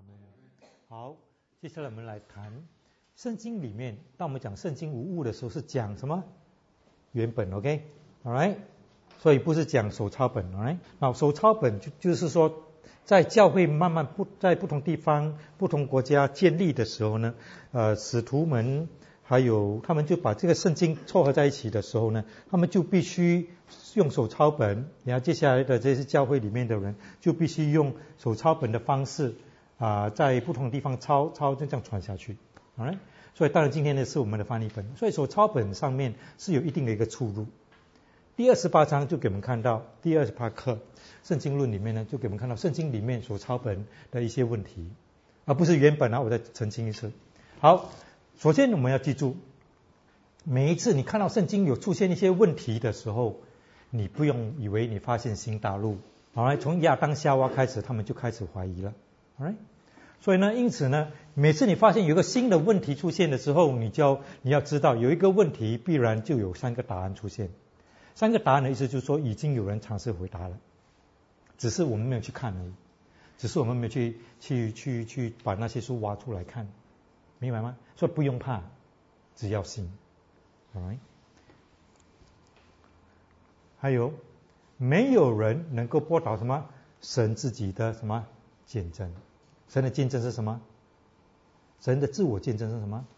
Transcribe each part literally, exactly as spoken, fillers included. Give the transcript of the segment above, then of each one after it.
没有。好，接下来我们来谈圣经里面，当我们讲圣经无误的时候，是讲什么？原本 ，OK，Alright，、okay? 所以不是讲手抄本 ，Alright， 那手抄本就就是说，在教会慢慢不在不同地方、不同国家建立的时候呢，呃，使徒们还有他们就把这个圣经凑合在一起的时候呢，他们就必须用手抄本，然后接下来的这些教会里面的人就必须用手抄本的方式啊、呃，在不同的地方抄抄，就这样传下去 ，Alright。所以当然今天呢是我们的翻译本，所以手抄本上面是有一定的一个出入。第二十八章就给我们看到，第二十八课圣经论里面呢就给我们看到圣经里面手抄本的一些问题，而不是原本啊，我再澄清一次。好，首先我们要记住，每一次你看到圣经有出现一些问题的时候，你不用以为你发现新大陆。好，从亚当夏娃开始，他们就开始怀疑了。Alright。所以呢，因此呢，每次你发现有一个新的问题出现的时候，你就要你要知道，有一个问题必然就有三个答案出现。三个答案的意思就是说，已经有人尝试回答了，只是我们没有去看而已，只是我们没有去去去去把那些书挖出来看，明白吗？所以不用怕，只要信。Alright。还有，没有人能够驳倒什么神自己的什么见证。神的见证是什么？神的自我见证是什么？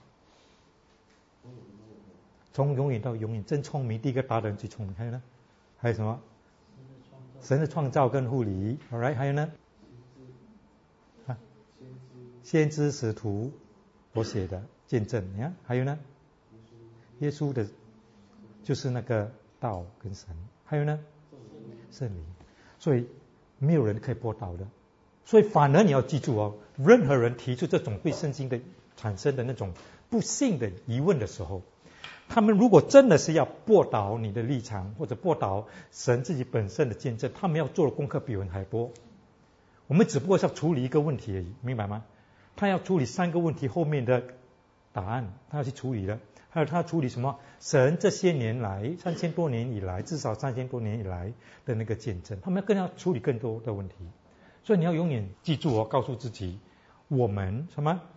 从永远到永远，真聪明。第一个答的人最聪明。还有呢？还有什么？神的创造跟护理。Alright， 还有呢？啊，先知使徒所写的见证。你看，还有呢？耶稣的，就是那个道跟神。还有呢？圣灵。所以没有人可以驳倒的。所以反而你要记住哦，任何人提出这种对圣经的产生的那种不信的疑问的时候，他们如果真的是要驳倒你的立场，或者驳倒神自己本身的见证，他们要做的功课比我们还多。我们只不过是要处理一个问题而已，明白吗？他要处理三个问题后面的答案，他要去处理的。还有他要处理什么？神这些年来，三千多年以来，至少三千多年以来的那个见证，他们更要处理更多的问题。所以你要永远记住哦，告诉自己，我们什么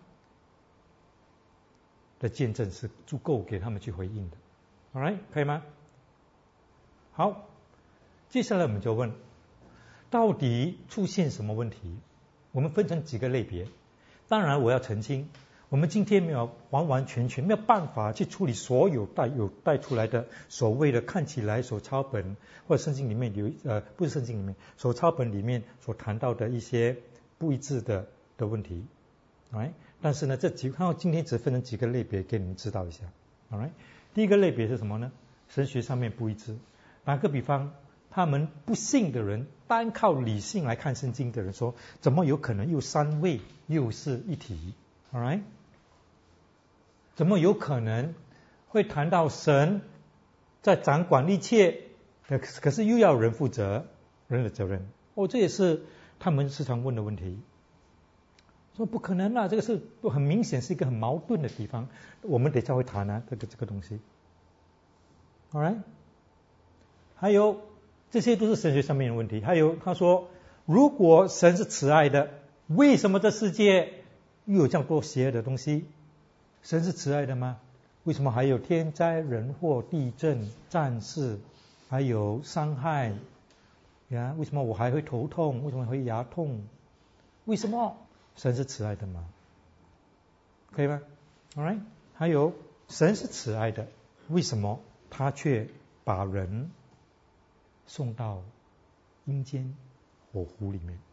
的见证是足够给他们去回应的。Alright， 可以吗？好，接下来我们就问，到底出现什么问题？我们分成几个类别。当然我要澄清，我们今天没有完完全全没有办法去处理所有带有带出来的所谓的看起来手抄本或者圣经里面有呃不是圣经里面手抄本里面所谈到的一些不一致的的问题。Alright， 但是呢，这几看到今天只分成几个类别给你们知道一下。Alright， 第一个类别是什么呢？神学上面不一致。打个比方，他们不信的人，单靠理性来看圣经的人说，怎么有可能又三位又是一体 ？Alright， 怎么有可能会谈到神在掌管一切，可是又要人负责人的责任？哦，这也是他们时常问的问题。说不可能啊，这个是很明显是一个很矛盾的地方。我们等一下会谈啊，这个这个东西。Alright， 还有这些都是神学上面的问题。还有他说，如果神是慈爱的，为什么这世界又有这样多邪恶的东西？神是慈爱的吗？为什么还有天灾人祸、地震、战事，还有伤害呀？为什么我还会头痛？为什么会牙痛？为什么神是慈爱的吗？可以吗？ Alright， 还有神是慈爱的，为什么他却把人送到阴间火湖里面？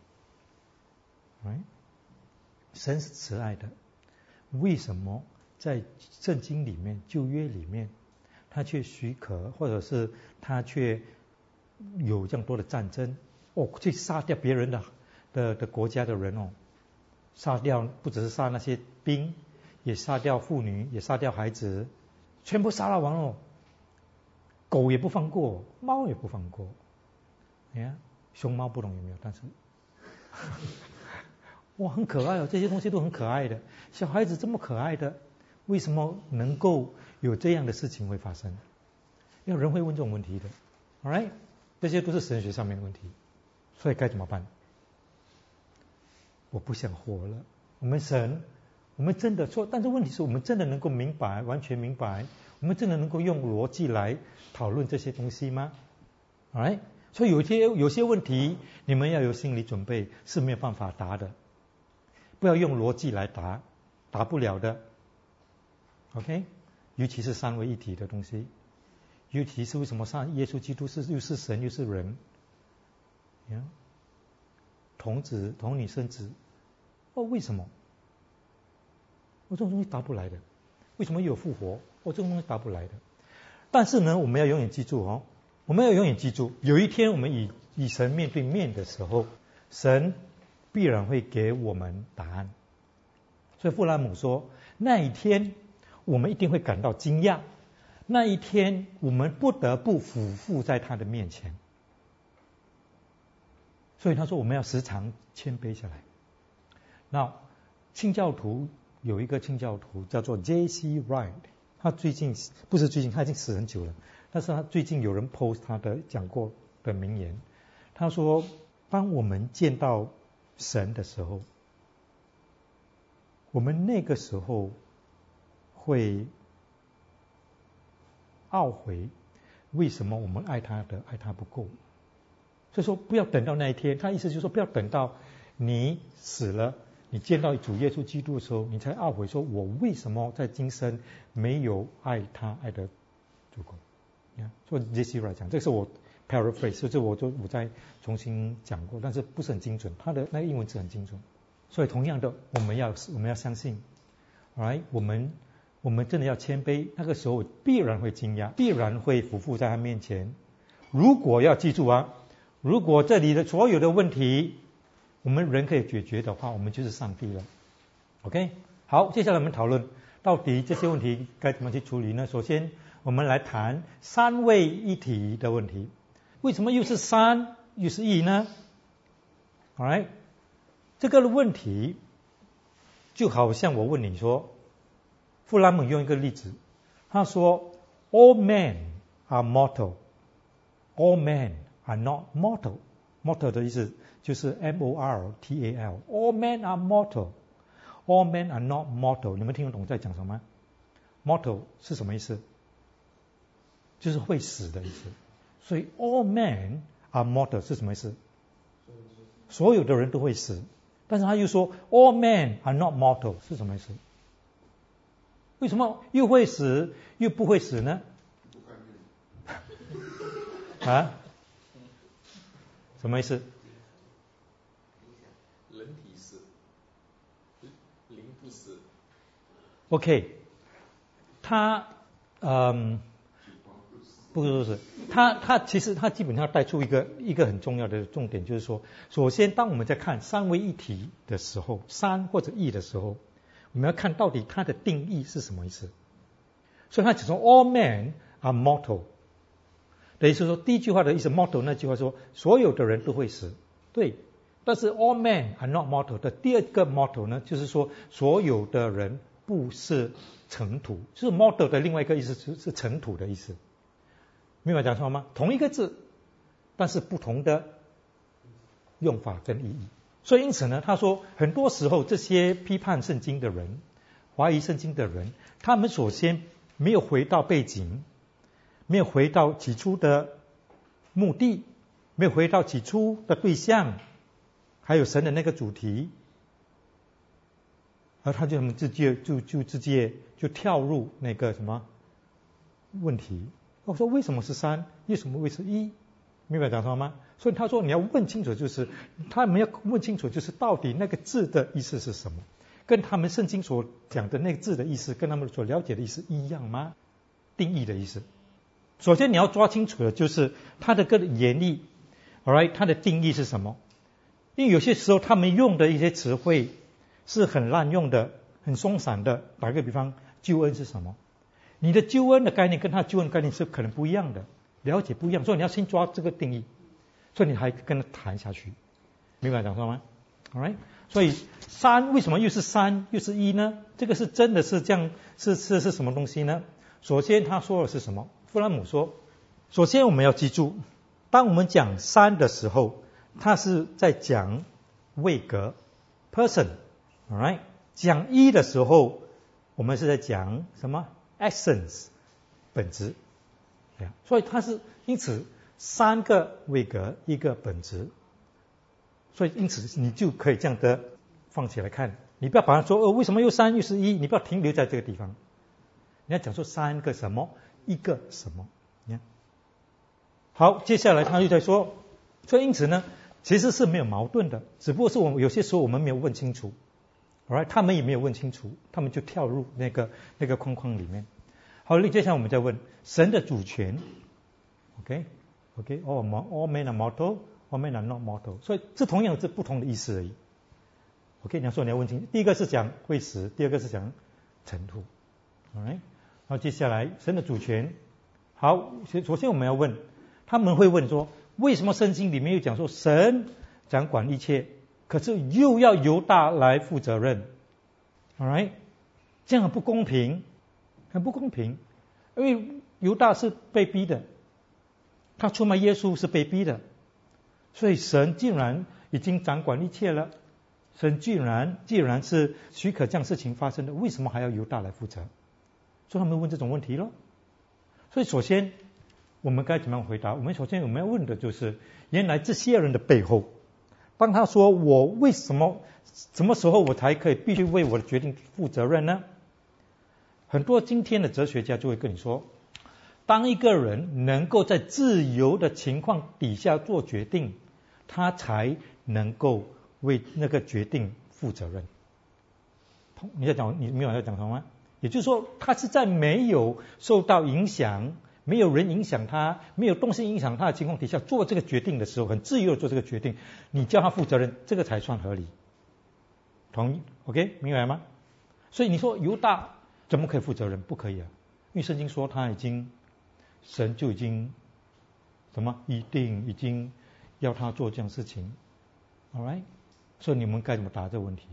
Alright， 神是慈爱的，为什么在圣经里面旧约里面他却许可，或者是他却有这样多的战争哦，去杀掉别人的的的国家的人哦，杀掉不只是杀那些兵，也杀掉妇女，也杀掉孩子，全部杀了完了，狗也不放过，猫也不放过。你看熊猫不懂有没有，但是哇很可爱哦，这些东西都很可爱的，小孩子这么可爱的，为什么能够有这样的事情会发生？因为人会问这种问题的。 Alright， 这些都是神学上面的问题，所以该怎么办？ 我不想活了。我们神，我们真的说，但是问题是我们真的能够明白，完全明白，我们真的能够用逻辑来讨论这些东西吗？ Alright？ 所以有些有些问题，你们要有心理准备，是没有办法答的。不要用逻辑来答，答不了的。OK？ 尤其是三位一体的东西，尤其是为什么上耶稣基督是又是神又是人， yeah? 童子童女生子，哦，为什么？我这种东西答不来的。为什么有复活？我这种东西答不来的。但是呢，我们要永远记住哦，我们要永远记住，有一天我们与与神面对面的时候，神必然会给我们答案。所以富兰姆说，那一天我们一定会感到惊讶，那一天我们不得不俯伏在他的面前。所以他说我们要时常谦卑下来。那清教徒有一个清教徒叫做 J C Wright， 他最近不是最近，他已经死很久了，但是他最近有人 post 他的讲过的名言。他说，当我们见到神的时候，我们那个时候会懊悔，为什么我们爱他的爱他不够。所以说不要等到那一天，他意思就是说不要等到你死了，你见到主耶稣基督的时候，你才懊悔说我为什么在今生没有爱他爱得足够。所以 J C 来讲，这是我 paraphrase， 这我就我再重新讲过，但是不是很精准，他的那个英文字很精准。所以同样的，我们要我们要相信 ，right？ 我们我们真的要谦卑，那个时候必然会惊讶，必然会俯伏在他面前。如果要记住啊，如果这里的所有的问题我们人可以解决的话，我们就是上帝了。OK， 好，接下来我们讨论到底这些问题该怎么去处理呢？首先，我们来谈三位一体的问题。为什么又是三又是一呢 ？Alright， 这个问题就好像我问你说，富兰姆用一个例子，他说 All men are mortal, all men are not mortal. Mortal 的意思就是 M O R T A L. All men are mortal. All men are not mortal. 你们听得懂在讲什么？ Mortal 是什么意思？就是会死的意思。所以 all men are mortal 是什么意思？所有的人都会死。但是他又说 all men are not mortal 是什么意思？为什么又会死又不会死呢？啊？什么意思？ 人体死，灵不死。 OK， 他嗯，不是不是，他他其实他基本上带出一个一个很重要的重点，就是说，首先当我们在看三位一体的时候，三或者一的时候，我们要看到底它的定义是什么意思。所以他只说 all men are mortal。等于是说，第一句话的意思 mortal 那句话说所有的人都会死，对。但是 all men are not mortal 的第二个 mortal 呢，就是说所有的人不是尘土，就是 mortal 的另外一个意思是是尘土的意思。明白讲错吗？同一个字，但是不同的用法跟意义。所以因此呢，他说很多时候这些批判圣经的人、怀疑圣经的人，他们首先没有回到背景。没有回到起初的目的，没有回到起初的对象，还有神的那个主题，而他就直接就就直接就跳入那个什么问题。我说为什么是三？为什么会是一？明白讲什么吗？所以他说你要问清楚，就是他们要问清楚，就是到底那个字的意思是什么，跟他们圣经所讲的那个字的意思，跟他们所了解的意思一样吗？定义的意思。首先你要抓清楚的就是它的个原意 ，alright， 它的定义是什么？因为有些时候他们用的一些词汇是很滥用的、很松散的。打个比方，救恩是什么？你的救恩的概念跟他救恩概念是可能不一样的，了解不一样，所以你要先抓这个定义，所以你还跟他谈下去，明白讲说吗 ？alright， 所以三为什么又是三又是一呢？这个是真的是这样，是是是什么东西呢？首先他说的是什么？富兰姆说，首先我们要记住，当我们讲三的时候，他是在讲位格 person，all right？ 讲一的时候，我们是在讲什么 essence 本质，对啊，所以它是因此三个位格一个本质，所以因此你就可以这样的放起来看，你不要把它说哦为什么又三又是一，你不要停留在这个地方，你要讲说三个什么一个什么，你看。好，接下来他又在说，所以因此呢，其实是没有矛盾的，只不过是我们有些时候我们没有问清楚。Alright， 他们也没有问清楚，他们就跳入那个那个框框里面。好，接下来我们再问神的主权。OK，OK，all all men are mortal, all men are not mortal。所以这同样是不同的意思而已。OK， 你要说你要问清楚，第一个是讲会死，第二个是讲尘土。Alright， 好，接下来神的主权。好，首先我们要问，他们会问说，为什么圣经里面又讲说神掌管一切？可是又要犹大来负责任 ，alright， 这样很不公平，很不公平，因为犹大是被逼的，他出卖耶稣是被逼的，所以神既然已经掌管一切了，神既然既然是许可这样事情发生的，为什么还要犹大来负责？所以他们问这种问题咯。所以首先我们该怎么样回答？我们首先我们要问的就是，原来这些人的背后。当他说我为什么什么时候我才可以必须为我的决定负责任呢？很多今天的哲学家就会跟你说，当一个人能够在自由的情况底下做决定，他才能够为那个决定负责任。你在讲你明白要讲什么吗？也就是说，他是在没有受到影响，没有人影响他，没有东西影响他的情况底下做这个决定的时候，很自由的做这个决定，你叫他负责任，这个才算合理。同意 ？OK， 明白吗？所以你说犹大怎么可以负责任？不可以啊，因为圣经说他已经，神就已经什么一定已经要他做这样事情 ，all right？ 所以你们该怎么答这个问题？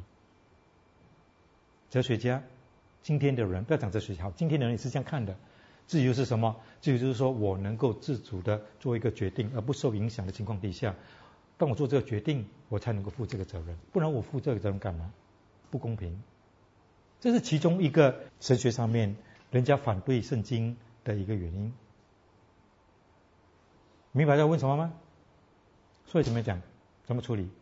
哲学家，今天的人不要讲哲学家，今天的人也是这样看的。自由是什么？自由就是说我能够自主的做一个决定，而不受影响的情况底下，当我做这个决定，我才能够负这个责任，不然我负这个责任干嘛？不公平。这是其中一个神学上面人家反对圣经的一个原因。明白要问什么吗？所以怎么讲？怎么处理？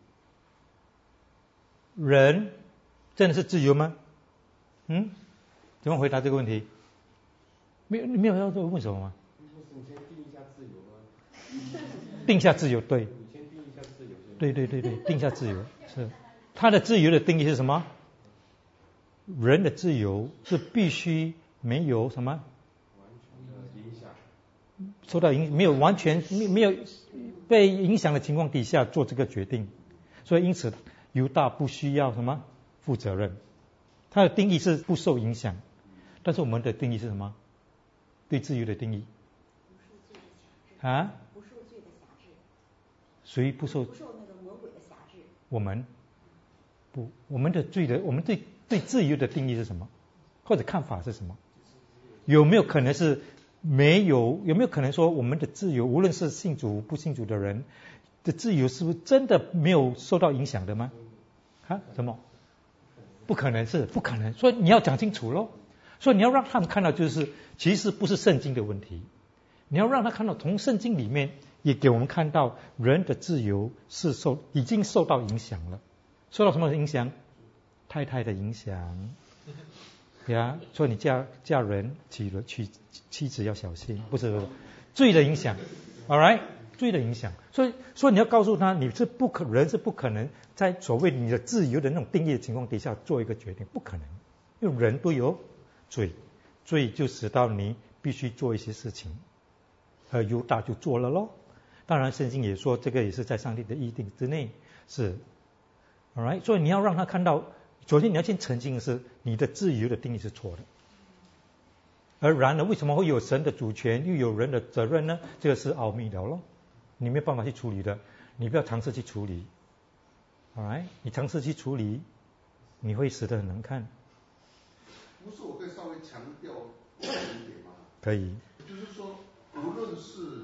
人真的是自由吗？嗯？怎么回答这个问题？没有，你没有要问什么吗？ 你先定一下自由吗？ 定下自由，对。 你先定一下自由。 对对对对，定下自由是。他的自由的定义是什么？人的自由是必须没有什么？ 完全的影响。 受到影没有完全没没有被影响的情况底下做这个决定，所以因此犹大不需要什么负责任。他的定义是不受影响，但是我们的定义是什么？对自由的定义啊？ 不受罪的辖制。 谁不受？ 不受那个魔鬼的辖制。 我们不，我们的罪的，我们对对自由的定义是什么？或者看法是什么？有没有可能是没有？有没有可能说我们的自由，无论是信主不信主的人的自由，是不是真的没有受到影响的吗？啊？什么？不可能是不可能，所以你要讲清楚咯。所以你要让他们看到，就是其实不是圣经的问题，你要让他看到，从圣经里面也给我们看到人的自由是受已经受到影响了。受到什么影响？太太的影响，对啊，所以你嫁嫁人娶了娶妻子要小心，不是罪的影响 ，all right， 罪的影响。所以所以你要告诉他，你是不可人是不可能在所谓你的自由的那种定义的情况底下做一个决定，不可能，因为人都有罪，罪就使到你必须做一些事情，而犹大就做了咯。当然圣经也说这个也是在上帝的意定之内，是 alright， 所以你要让他看到，首先你要先澄清的是你的自由的定义是错的，而然而为什么会有神的主权又有人的责任呢？这个是奥秘了咯，你没有办法去处理的，你不要尝试去处理 alright， 你尝试去处理你会死得很难看。 不是，我可以稍微强调一点吗？ 可以。 就是说，无论是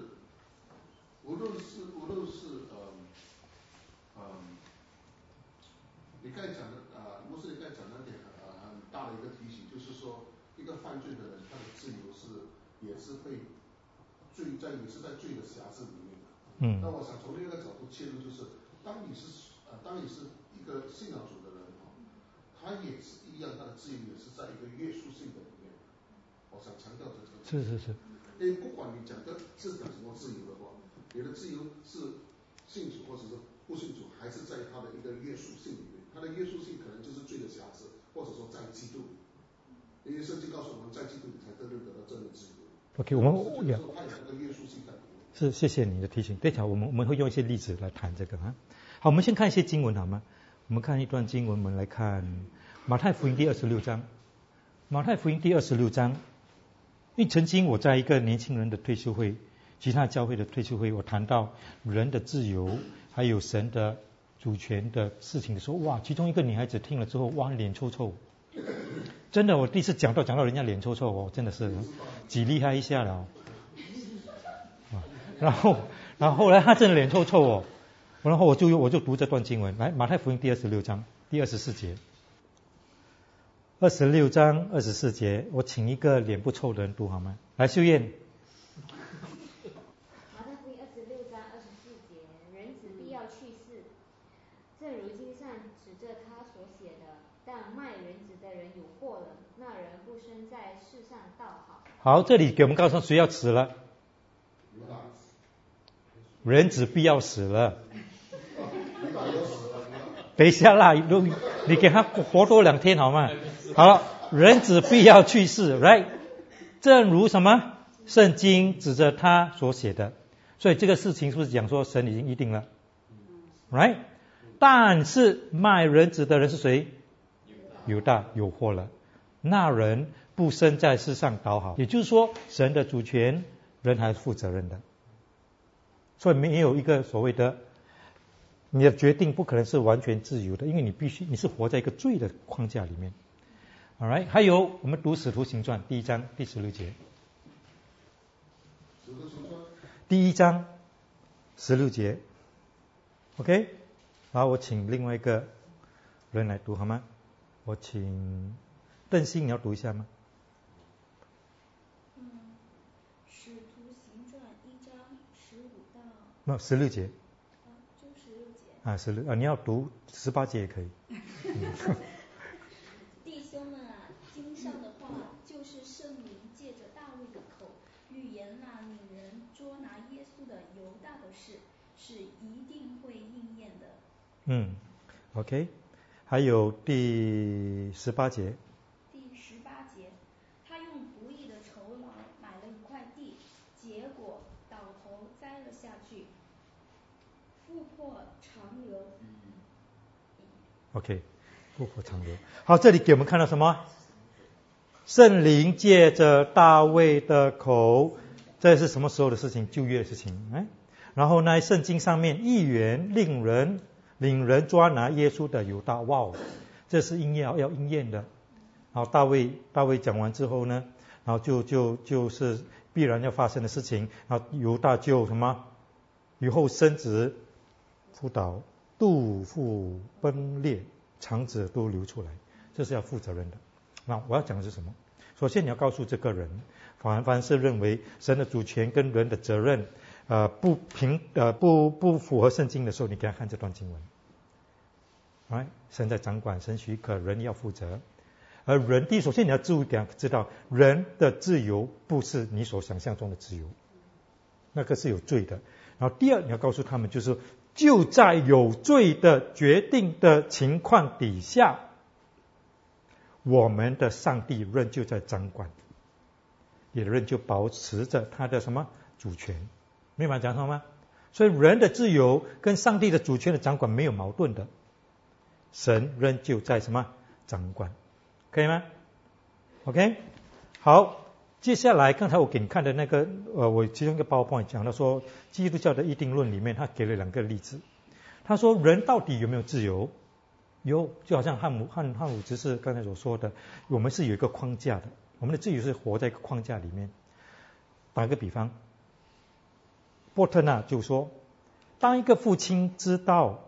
无论是无论是嗯嗯， 你刚才讲的呃，牧师你刚才讲的点呃很大的一个提醒，就是说一个犯罪的人，他的自由是也是被罪在也是在罪的辖制里面的。 嗯。 那我想从另一个角度切入，就是当你是呃当你是一个信仰主的人哈，他也是一样，他的自由也是在一个约束性的里面。我想强调这个。 是是是。 因为不管你讲的是讲什么自由的话，你的自由是信主或者是不信主，还是在他的一个约束性里面。他的约束性可能就是罪的辖制，或者说在基督里。因为圣经告诉我们，在基督里才真正得到真的自由。 OK， 我们是谢谢你的提醒。对头，我们我们会用一些例子来谈这个啊。好，我们先看一些经文好吗？我们看一段经文，我们来看马太福音第二十六章。马太福音第二十六章，因为曾经我在一个年轻人的退休会，其他教会的退休会，我谈到人的自由，还有神的主权的事情的时候，哇，其中一个女孩子听了之后，哇，脸臭臭。真的，我第一次讲到讲到人家脸臭臭哦，真的是几厉害一下了、哦。然后，然后后来他真的脸臭臭哦，然后我就我就读这段经文，来马太福音第二十六章第二十四节，二十六章二十四节，我请一个脸不臭的人读好吗？来，秀燕。 马太福音二十六章二十四节，人子必要去世，正如经上指着他所写的，但卖人子的人有祸了，那人不生在世上倒好。 好，这里给我们告诉谁要死了？人子必要死了。等一下啦，你给他活多两天好吗？好了，人子必要去世 ，right？ 正如什么？圣经指着他所写的，所以这个事情是不是讲说神已经预定了 ，right？ 但是卖人子的人是谁？犹大有祸了，那人不生在世上倒好。也就是说，神的主权人还是负责任的，所以没有一个所谓的你的决定不可能是完全自由的，因为你必须你是活在一个罪的框架里面。Alright， 还有我们读使徒行传第一章第十六节，第一章十六节 ，OK， 好，我请另外一个人来读好吗？我请邓鑫，你要读一下吗？ 嗯，使徒行传一章十五到那十六节。 啊，就十六节。 啊，十六啊，你要读十八节也可以。 弟兄们啊，经上的话就是圣灵借着大卫的口预言那领人捉拿耶稣的犹大的事，是一定会应验的。 嗯 ，OK， 还有第十八节。 第十八节，他用不义的酬劳买了一块地，结果倒头栽了下去，富破长流。 OK， 富破长流。好，这里给我们看到什么？圣灵借着大卫的口，这是什么时候的事情？旧约的事情。哎，然后呢，圣经上面议员令人领人抓拿耶稣的犹大，哇，这是应验要应验的。然后大卫大卫讲完之后呢，然后就就就是必然要发生的事情。然后犹大就什么？以后生殖扑倒，肚腹崩裂，肠子都流出来，这是要负责任的。那我要讲的是什么？首先你要告诉这个人，凡凡是认为神的主权跟人的责任呃不平呃不不符合圣经的时候，你给他看这段经文。right? 神在掌管，神许可，人要负责。而人第一，首先你要注意给他知道，人的自由不是你所想象中的自由，那个是有罪的。然后第二，你要告诉他们，就是就在有罪的决定的情况底下，我们的上帝仍旧在掌管，也仍旧保持着他的什么主权，明白讲什么吗？所以人的自由跟上帝的主权的掌管没有矛盾的，神仍旧在什么掌管，可以吗 ？OK， 好，接下来刚才我给你看的那个，呃，我其中一个 PowerPoint 讲到说，基督教的议定论里面，他给了两个例子。他说人到底有没有自由？有，就好像汉姆汉汉武执事刚才所说的，我们是有一个框架的，我们的自由是活在一个框架里面。打个比方，波特纳就说，当一个父亲知道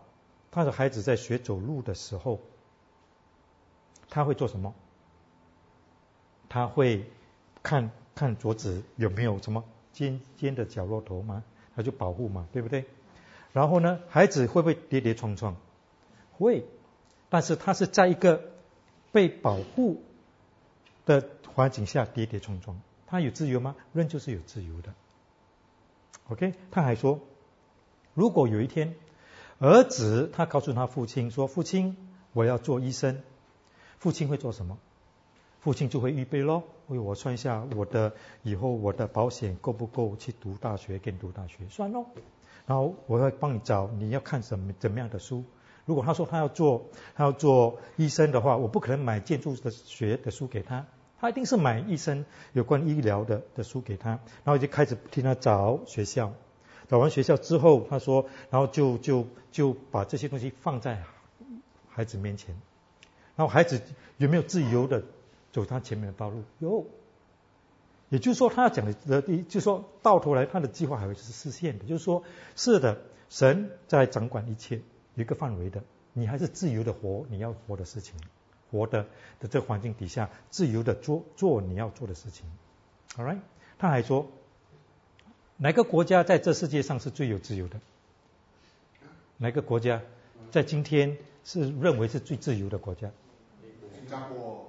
他的孩子在学走路的时候，他会做什么？他会看看桌子有没有什么尖尖的角落头嘛，他就保护嘛，对不对？然后呢，孩子会不会跌跌撞撞？会，但是他是在一个被保护的环境下跌跌撞撞。他有自由吗？人就是有自由的。OK， 他还说，如果有一天儿子他告诉他父亲说，父亲我要做医生，父亲会做什么？父亲就会预备咯，我算一下我的以后我的保险够不够去读大学，跟读大学算咯，然后我会帮你找你要看什么怎么样的书。如果他说他要做他要做医生的话，我不可能买建筑的学的书给他，他一定是买医生有关医疗的的书给他，然后就开始替他找学校，找完学校之后，他说，然后就就就把这些东西放在孩子面前，然后孩子有没有自由的走他前面的道路？有，也就是说他讲的，就是说到头来他的计划还会是实现的，就是说是的，神在掌管一切，有一个范围的，你还是自由的活你要活的事情，活的的这个环境底下，自由的做做你要做的事情。All right， 他还说，哪个国家在这世界上是最有自由的？哪个国家在今天是认为是最自由的国家？ 新加坡。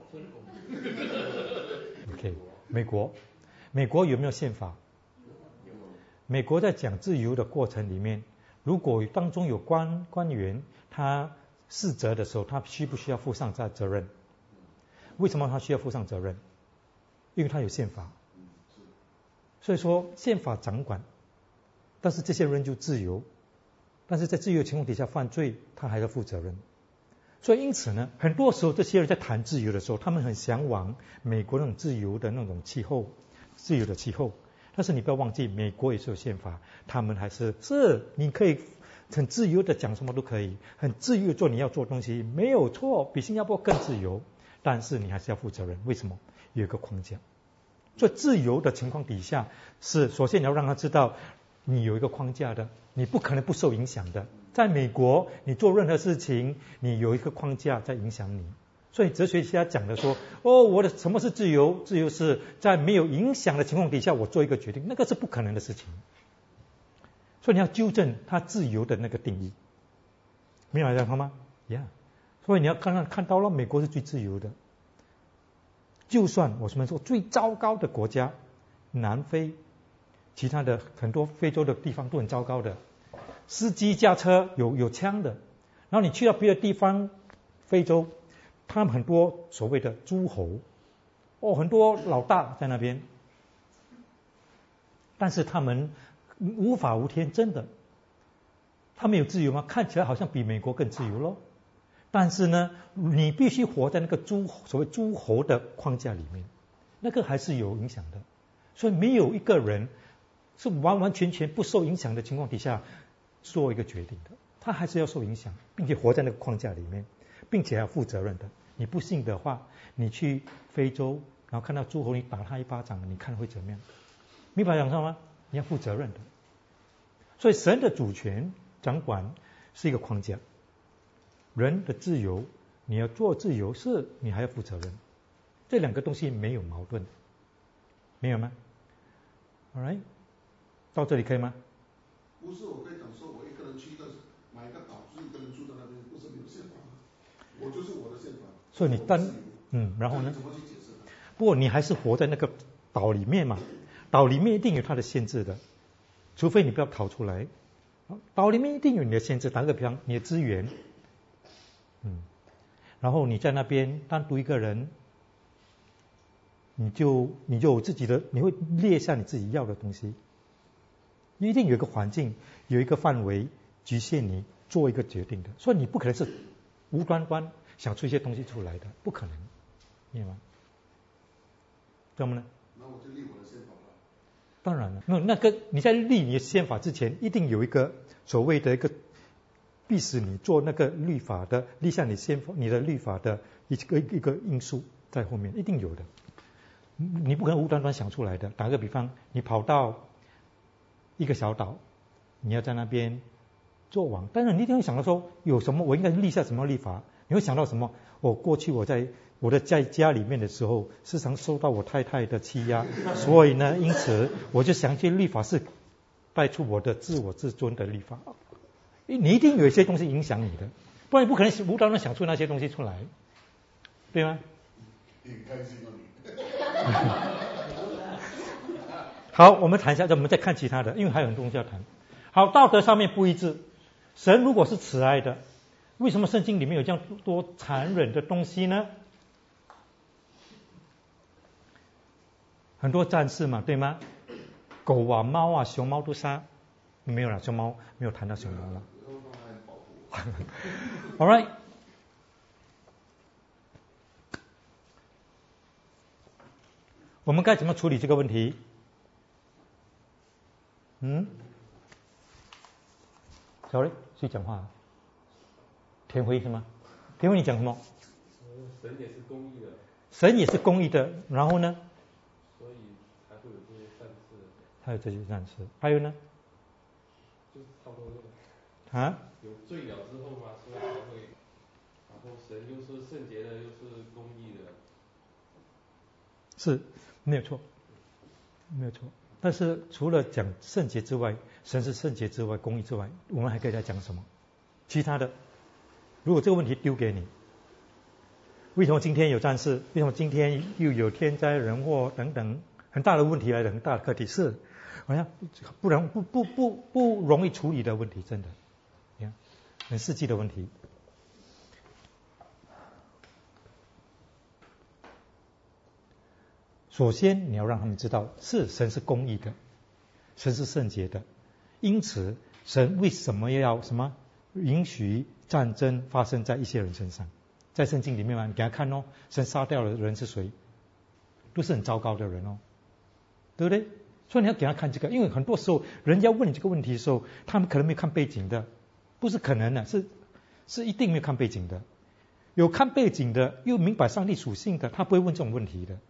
OK， 美国。美国有没有宪法？美国在讲自由的过程里面，如果当中有官官员他失责的时候，他需不需要负上这责任？为什么他需要负上责任？因为他有宪法。所以说宪法掌管，但是这些人就自由，但是在自由的情况底下犯罪，他还要负责任。所以因此呢，很多时候这些人在谈自由的时候，他们很向往美国那种自由的那种气候，自由的气候。但是你不要忘记，美国也是有宪法，他们还是是你可以很自由的讲什么都可以，很自由的做你要做的东西，没有错，比新加坡更自由。但是你还是要负责任，为什么？有一个框架。所以自由的情况底下，是首先你要让他知道你有一个框架的，你不可能不受影响的。在美国，你做任何事情，你有一个框架在影响你。所以哲学家讲的说，哦，我的什么是自由？自由是在没有影响的情况底下，我做一个决定，那个是不可能的事情。所以你要纠正他自由的那个定义，明白这样吗？ Yeah。所以你要看看看到了，美国是最自由的。就算我们说最糟糕的国家，南非，其他的很多非洲的地方都很糟糕的，司机驾车有有枪的，然后你去到别的地方，非洲，他们很多所谓的诸侯，哦，很多老大在那边，但是他们无法无天，真的，他们有自由吗？看起来好像比美国更自由咯。但是呢，你必须活在那个诸所谓诸侯的框架里面，那个还是有影响的。所以没有一个人是完完全全不受影响的情况底下做一个决定的，他还是要受影响，并且活在那个框架里面，并且要负责任的。你不信的话，你去非洲，然后看到诸侯，你打他一巴掌，你看会怎么样？明白讲什么吗？你要负责任的。所以神的主权掌管是一个框架。人的自由，你要做自由是，你还要负责任，这两个东西没有矛盾，明白吗 ？All right， 到这里可以吗？ 不是，我可以讲说，我一个人去一个买一个岛，就一个人住在那边，不是没有宪法吗？我就是我的宪法。 所以你单嗯，然后呢？ 怎么去解释？ 不过你还是活在那个岛里面嘛，岛里面一定有它的限制的，除非你不要逃出来。岛里面一定有你的限制，打个比方，你的资源。嗯，然后你在那边单独一个人，你就你就有自己的，你会列下你自己要的东西。一定有一个环境，有一个范围局限你做一个决定的，所以你不可能是无端端想出一些东西出来的，不可能，明白吗？怎么呢？ 那我就立我的宪法了。 当然了，那那个你在立你的宪法之前，一定有一个所谓的一个。必使你做那个律法的，立下你宪法、你的律法的一个一个因素在后面，一定有的。你不可能无端端想出来的。打个比方，你跑到一个小岛，你要在那边做王。但是你一定会想到说，有什么我应该立下什么律法？你会想到什么？我过去我在我的在家里面的时候，时常受到我太太的欺压，所以呢，因此我就想起律法是带出我的自我自尊的律法。你一定有一些东西影响你的，不然你不可能无端端想出那些东西出来，对吗？ 挺开心的你。 好，我们谈一下，我们再看其他的，因为还有很多东西要谈。好，道德上面不一致。神如果是慈爱的，为什么圣经里面有这样多残忍的东西呢？很多战士嘛，对吗？狗啊、猫啊、熊猫都杀，没有了，熊猫没有谈到熊猫了。All right， 我们该怎么处理这个问题？嗯 ，Sorry， 谁讲话？田辉是吗？田辉你讲什么？ 神也是公义的。 神也是公义的，然后呢？ 所以才会有这些善事。 还有这些善事，还有呢？ 就差不多这个。 啊？ 有罪了之后嘛，所以才会，然后神又是圣洁的，又是公义的。 是，没有错，没有错。但是除了讲圣洁之外，神是圣洁之外，公义之外，我们还可以再讲什么？其他的，如果这个问题丢给你，为什么今天有战事？为什么今天又有天灾人祸等等很大的问题来的，很大的课题是，好像不然不不不不容易处理的问题，真的，你看，很实际的问题。首先你要让他们知道，是神是公义的，神是圣洁的，因此神为什么要什么允许战争发生在一些人身上？在圣经里面嘛，你给他看哦，神杀掉的人是谁？都是很糟糕的人哦，对不对？所以你要给他看这个，因为很多时候人家问你这个问题的时候，他们可能没有看背景的，不是可能的，是是一定没有看背景的。有看背景的，又明白上帝属性的，他不会问这种问题的。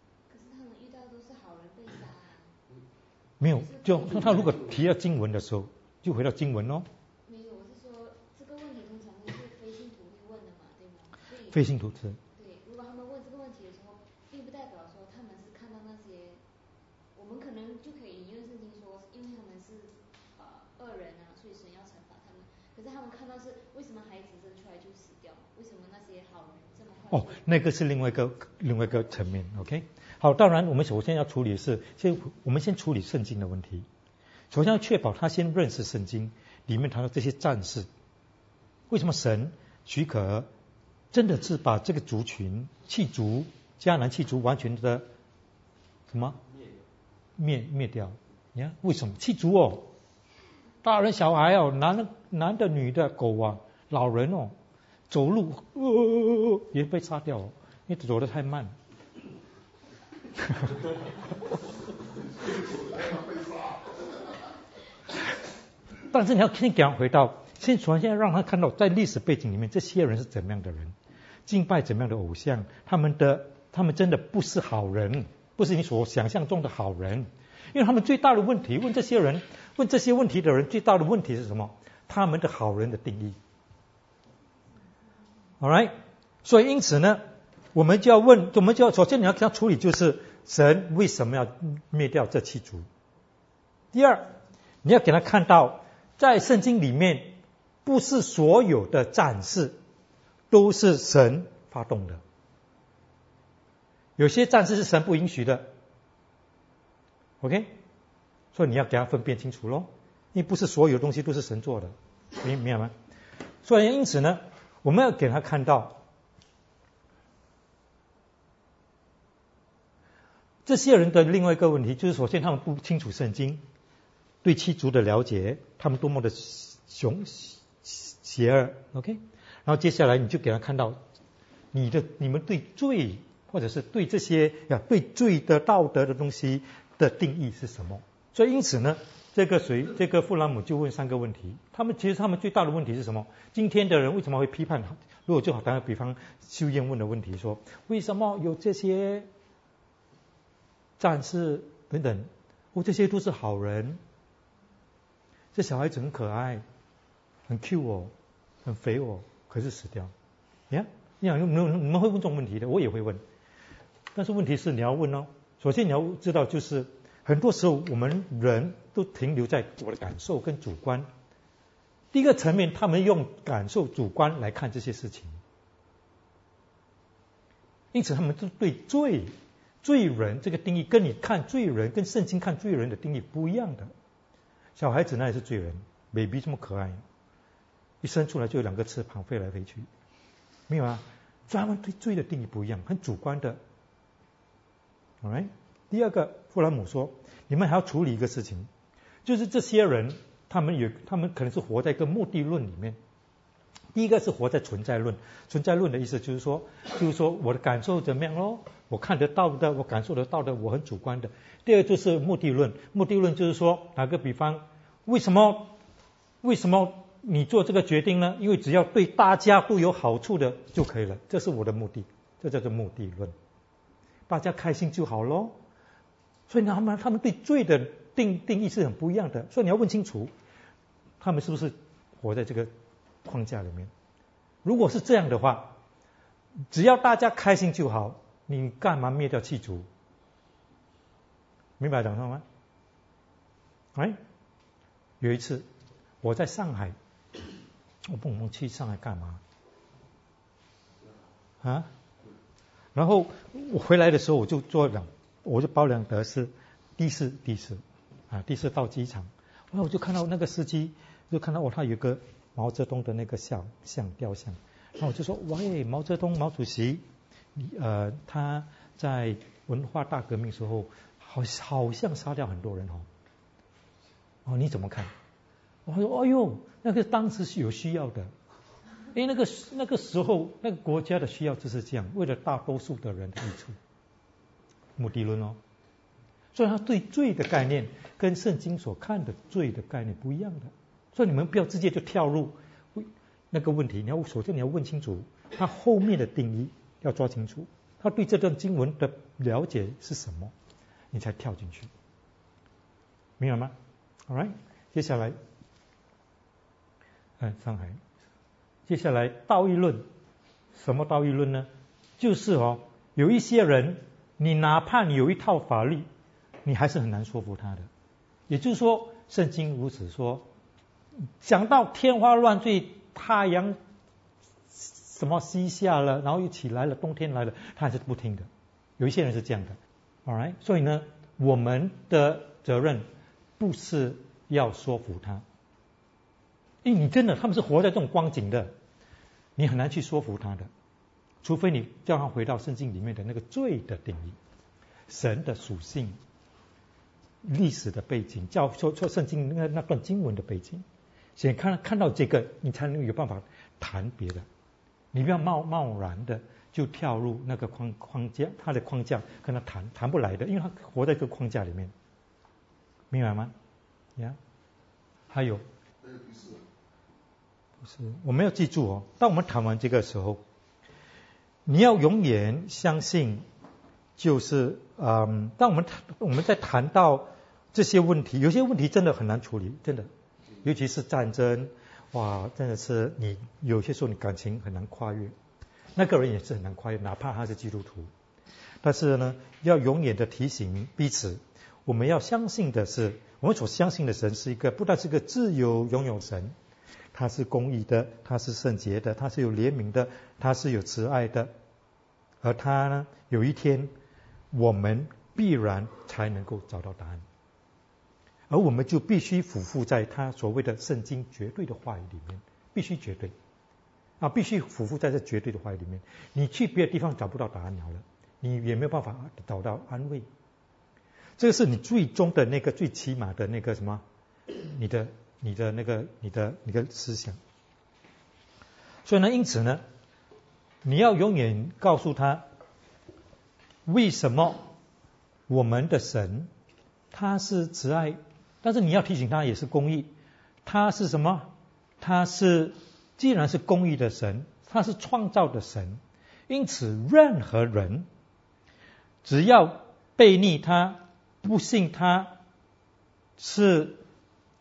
没有，就他如果提到经文的时候，就回到经文哦。 没有，我是说这个问题通常都是非信徒会问的嘛，对吗？ 非信徒是。 对，如果他们问这个问题的时候，并不代表说他们是看到那些，我们可能就可以引用圣经说，因为他们是呃恶人啊，所以神要惩罚他们。可是他们看到是为什么孩子生出来就死掉？为什么那些好人这么快？ 哦，那个是另外一个另外一个层面 ，OK。好，当然我们首先要处理的是，先我们先处理圣经的问题。首先要确保他先认识圣经里面谈到这些战士，为什么神许可真的是把这个族群弃族迦南弃族完全的什么灭灭掉？你看为什么弃族哦？大人小孩哦，男的男的女的狗啊，老人哦，走路呃也被杀掉哦，因为走得太慢。但是你要先给他回到，先首先让他看到在历史背景里面这些人是怎么样的人，敬拜怎么样的偶像，他们的他们真的不是好人，不是你所想象中的好人，因为他们最大的问题，问这些人问这些问题的人最大的问题是什么？他们的好人的定义。All right， 所以因此呢，我们就要问，我们就要首先你要给他处理，就是神为什么要灭掉这七族？第二，你要给他看到，在圣经里面，不是所有的战事都是神发动的，有些战事是神不允许的。OK， 所以你要给他分辨清楚咯，因为不是所有东西都是神做的，明明白吗？所以因此呢，我们要给他看到。这些人的另外一个问题就是，首先他们不清楚圣经，对七族的了解，他们多么的凶邪恶 ，OK。然后接下来你就给他看到，你的你们对罪或者是对这些呀对罪的道德的东西的定义是什么？所以因此呢，这个谁这个富兰姆就问三个问题。他们其实他们最大的问题是什么？今天的人为什么会批判？如果就好，当然比方修燕问的问题说，为什么有这些？战士等等，哦，这些都是好人，这小孩子很可爱， 很 Q 哦，很肥哦，可是死掉。呀，你想你们你们会问这种问题的，我也会问。但是问题是你要问哦，首先你要知道，就是很多时候我们人都停留在我的感受跟主观。第一个层面，他们用感受主观来看这些事情，因此他们就对罪罪人这个定义跟你看罪人跟圣经看罪人的定义不一样的。小孩子那也是罪人 ，baby 这么可爱，一生出来就有两个翅膀飞来飞去，没有啊？所以他们对罪的定义不一样，很主观的。Alright， 第二个，弗兰姆说，你们还要处理一个事情，就是这些人，他们有，他们可能是活在一个目的论里面。第一个是活在存在论，存在论的意思就是说，就是说我的感受怎么样咯，我看得到的，我感受得到的，我很主观的。第二就是目的论，目的论就是说，打个比方，为什么为什么你做这个决定呢？因为只要对大家都有好处的就可以了，这是我的目的，这叫做目的论。大家开心就好咯。所以他们他们对罪的定定义是很不一样的，所以你要问清楚，他们是不是活在这个框架里面。如果是这样的话，只要大家开心就好，你干嘛灭掉气族？明白讲什么吗？哎，有一次我在上海，我不能去上海干嘛啊？然后我回来的时候，我就坐两，我就包两德士，的士的士啊，的士到机场，然后我就看到那个司机，就看到哦，他有个毛泽东的那个像像雕像，然后我就说，喂，毛泽东毛主席，呃，他在文化大革命时候，好好像杀掉很多人哦，哦，你怎么看？我说，哎呦，那个当时是有需要的，因为那个那个时候那个国家的需要就是这样，为了大多数的人的益处，目的论哦，所以他对罪的概念跟圣经所看的罪的概念不一样的。所以你们不要直接就跳入那个问题，你要首先你要问清楚他后面的定义，要抓清楚他对这段经文的了解是什么，你才跳进去，明白吗 ？Alright， 接下来，哎，上海，接下来道义论，什么道义论呢？就是哦，有一些人，你哪怕你有一套法律，你还是很难说服他的。也就是说，圣经如此说。讲到天花乱坠，太阳什么西下了，然后又起来了，冬天来了，他还是不听的。有一些人是这样的 ，alright， 所以呢，我们的责任不是要说服他，因为你真的他们是活在这种光景的，你很难去说服他的，除非你叫他回到圣经里面的那个罪的定义、神的属性、历史的背景，叫说说圣经那那段经文的背景。先看看到这个，你才能有办法谈别的。你不要贸贸然的就跳入那个框框架，他的框架跟他谈谈不来的，因为他活在这个框架里面，明白吗？呀，还有，不是，我们要记住哦，当我们谈完这个时候，你要永远相信，就是嗯，当我们我们在谈到这些问题，有些问题真的很难处理，真的。尤其是战争，哇，真的是你有些时候你感情很难跨越，那个人也是很难跨越，哪怕他是基督徒。但是呢，要永远的提醒彼此，我们要相信的是，我们所相信的神是一个不但是个自由拥有神，他是公义的，他是圣洁的，他是有怜悯的，他是有慈爱的，而他呢，有一天我们必然才能够找到答案。而我们就必须俯伏在他所谓的圣经绝对的话语里面，必须绝对啊，必须俯伏在这绝对的话语里面。你去别的地方找不到答案好了，你也没有办法找到安慰。这个是你最终的那个最起码的那个什么，你的你的那个你的你的思想。所以呢，因此呢，你要永远告诉他，为什么我们的神他是慈爱。但是你要提醒他也是公义，他是什么？他是既然是公义的神，他是创造的神，因此任何人只要背逆他、不信他，是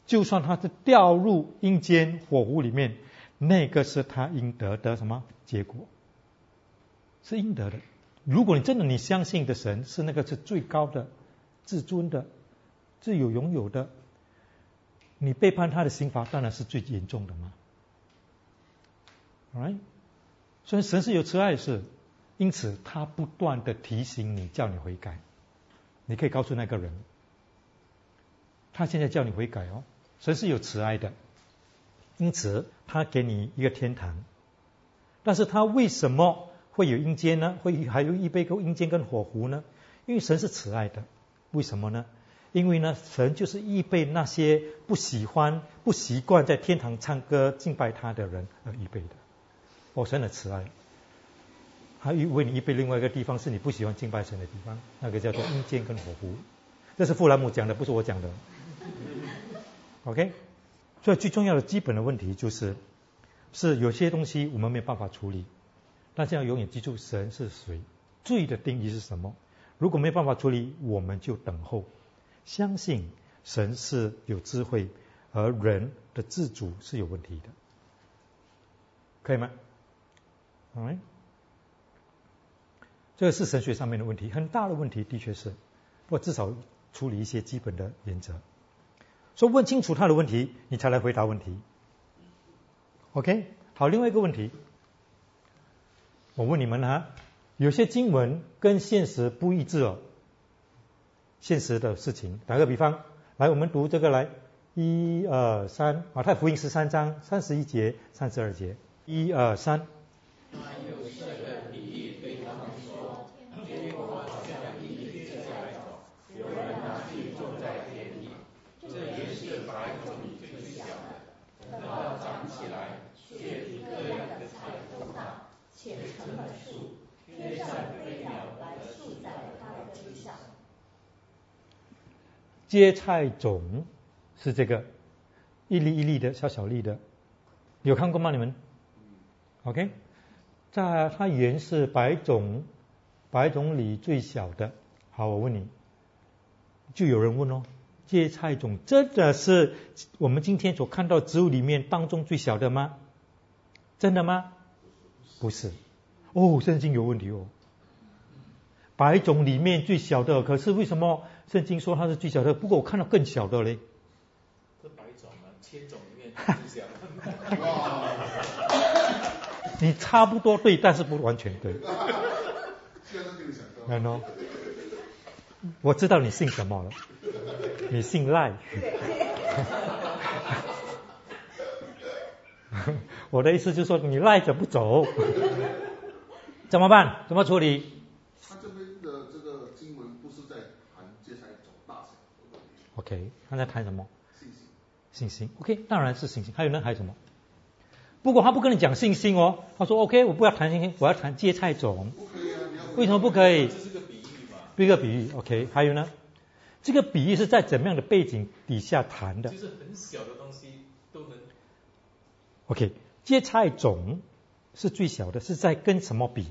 就算他是掉入阴间火湖里面，那个是他应得的什么结果？是应得的。如果你真的你相信的神是那个是最高的、至尊的、自有拥有的，你背叛他的刑罚当然是最严重的嘛。Alright？ 所以神是有慈爱的事，因此他不断的提醒你，叫你悔改。你可以告诉那个人，他现在叫你悔改哦。神是有慈爱的，因此他给你一个天堂。但是他为什么会有阴间呢？会还有预备个阴间跟火湖呢？因为神是慈爱的。为什么呢？因为呢，神就是预备那些不喜欢、不习惯在天堂唱歌敬拜他的人而预备的。哦，神的慈爱，他为你预备另外一个地方是你不喜欢敬拜神的地方，那个叫做阴间跟火湖。这是富兰姆讲的，不是我讲的。OK， 所以最重要的基本的问题就是，是有些东西我们没有办法处理，但是要永远记住神是谁，罪的定义是什么。如果没有办法处理，我们就等候，相信神是有智慧，而人的自主是有问题的，可以吗？ Alright， 这个是神学上面的问题，很大的问题，的确是，不过至少处理一些基本的原则。所以问清楚他的问题，你才来回答问题。OK， 好，另外一个问题，我问你们哈，有些经文跟现实不一致哦。现实的事情，打个比方，来，我们读这个来，一二三，马太福音十三章三十一节、三十二节，一二三。 那有设个比喻对他们说，结果好像一粒芥菜种，有人拿去种在田里，这也是百种里最小的，等到长起来，却比各样的菜都大，且成了树，天上飞鸟来宿在它的枝上。 芥菜种是这个一粒一粒的小小粒的，有看过吗？你们 ？OK， 在它原是百种百种里最小的。好，我问你，就有人问哦，芥菜种真的是我们今天所看到植物里面当中最小的吗？真的吗？不是。哦，圣经有问题哦。百种里面最小的，可是为什么圣经说它是最小的？不过我看到更小的嘞。 这百种啊，千种里面最小的。 你差不多对，但是不完全对。然后，我知道你信什么了，你信赖。我的意思就是说，你赖着不走，怎么办？怎么处理？ 他这边的这个经文不是在谈芥菜种大小的问题。 OK， 他在谈什么？ 信心。 信心。OK， 当然是信心。还有呢？还有什么？不过他不跟你讲信心哦，他说 OK， 我不要谈信心，我要谈芥菜种。 不可以啊，你要为什么不可以？ 这是个比喻嘛。 一个比喻 ，OK。还有呢？这个比喻是在怎么样的背景底下谈的？ 就是很小的东西都能。 OK， 芥菜种是最小的，是在跟什么比？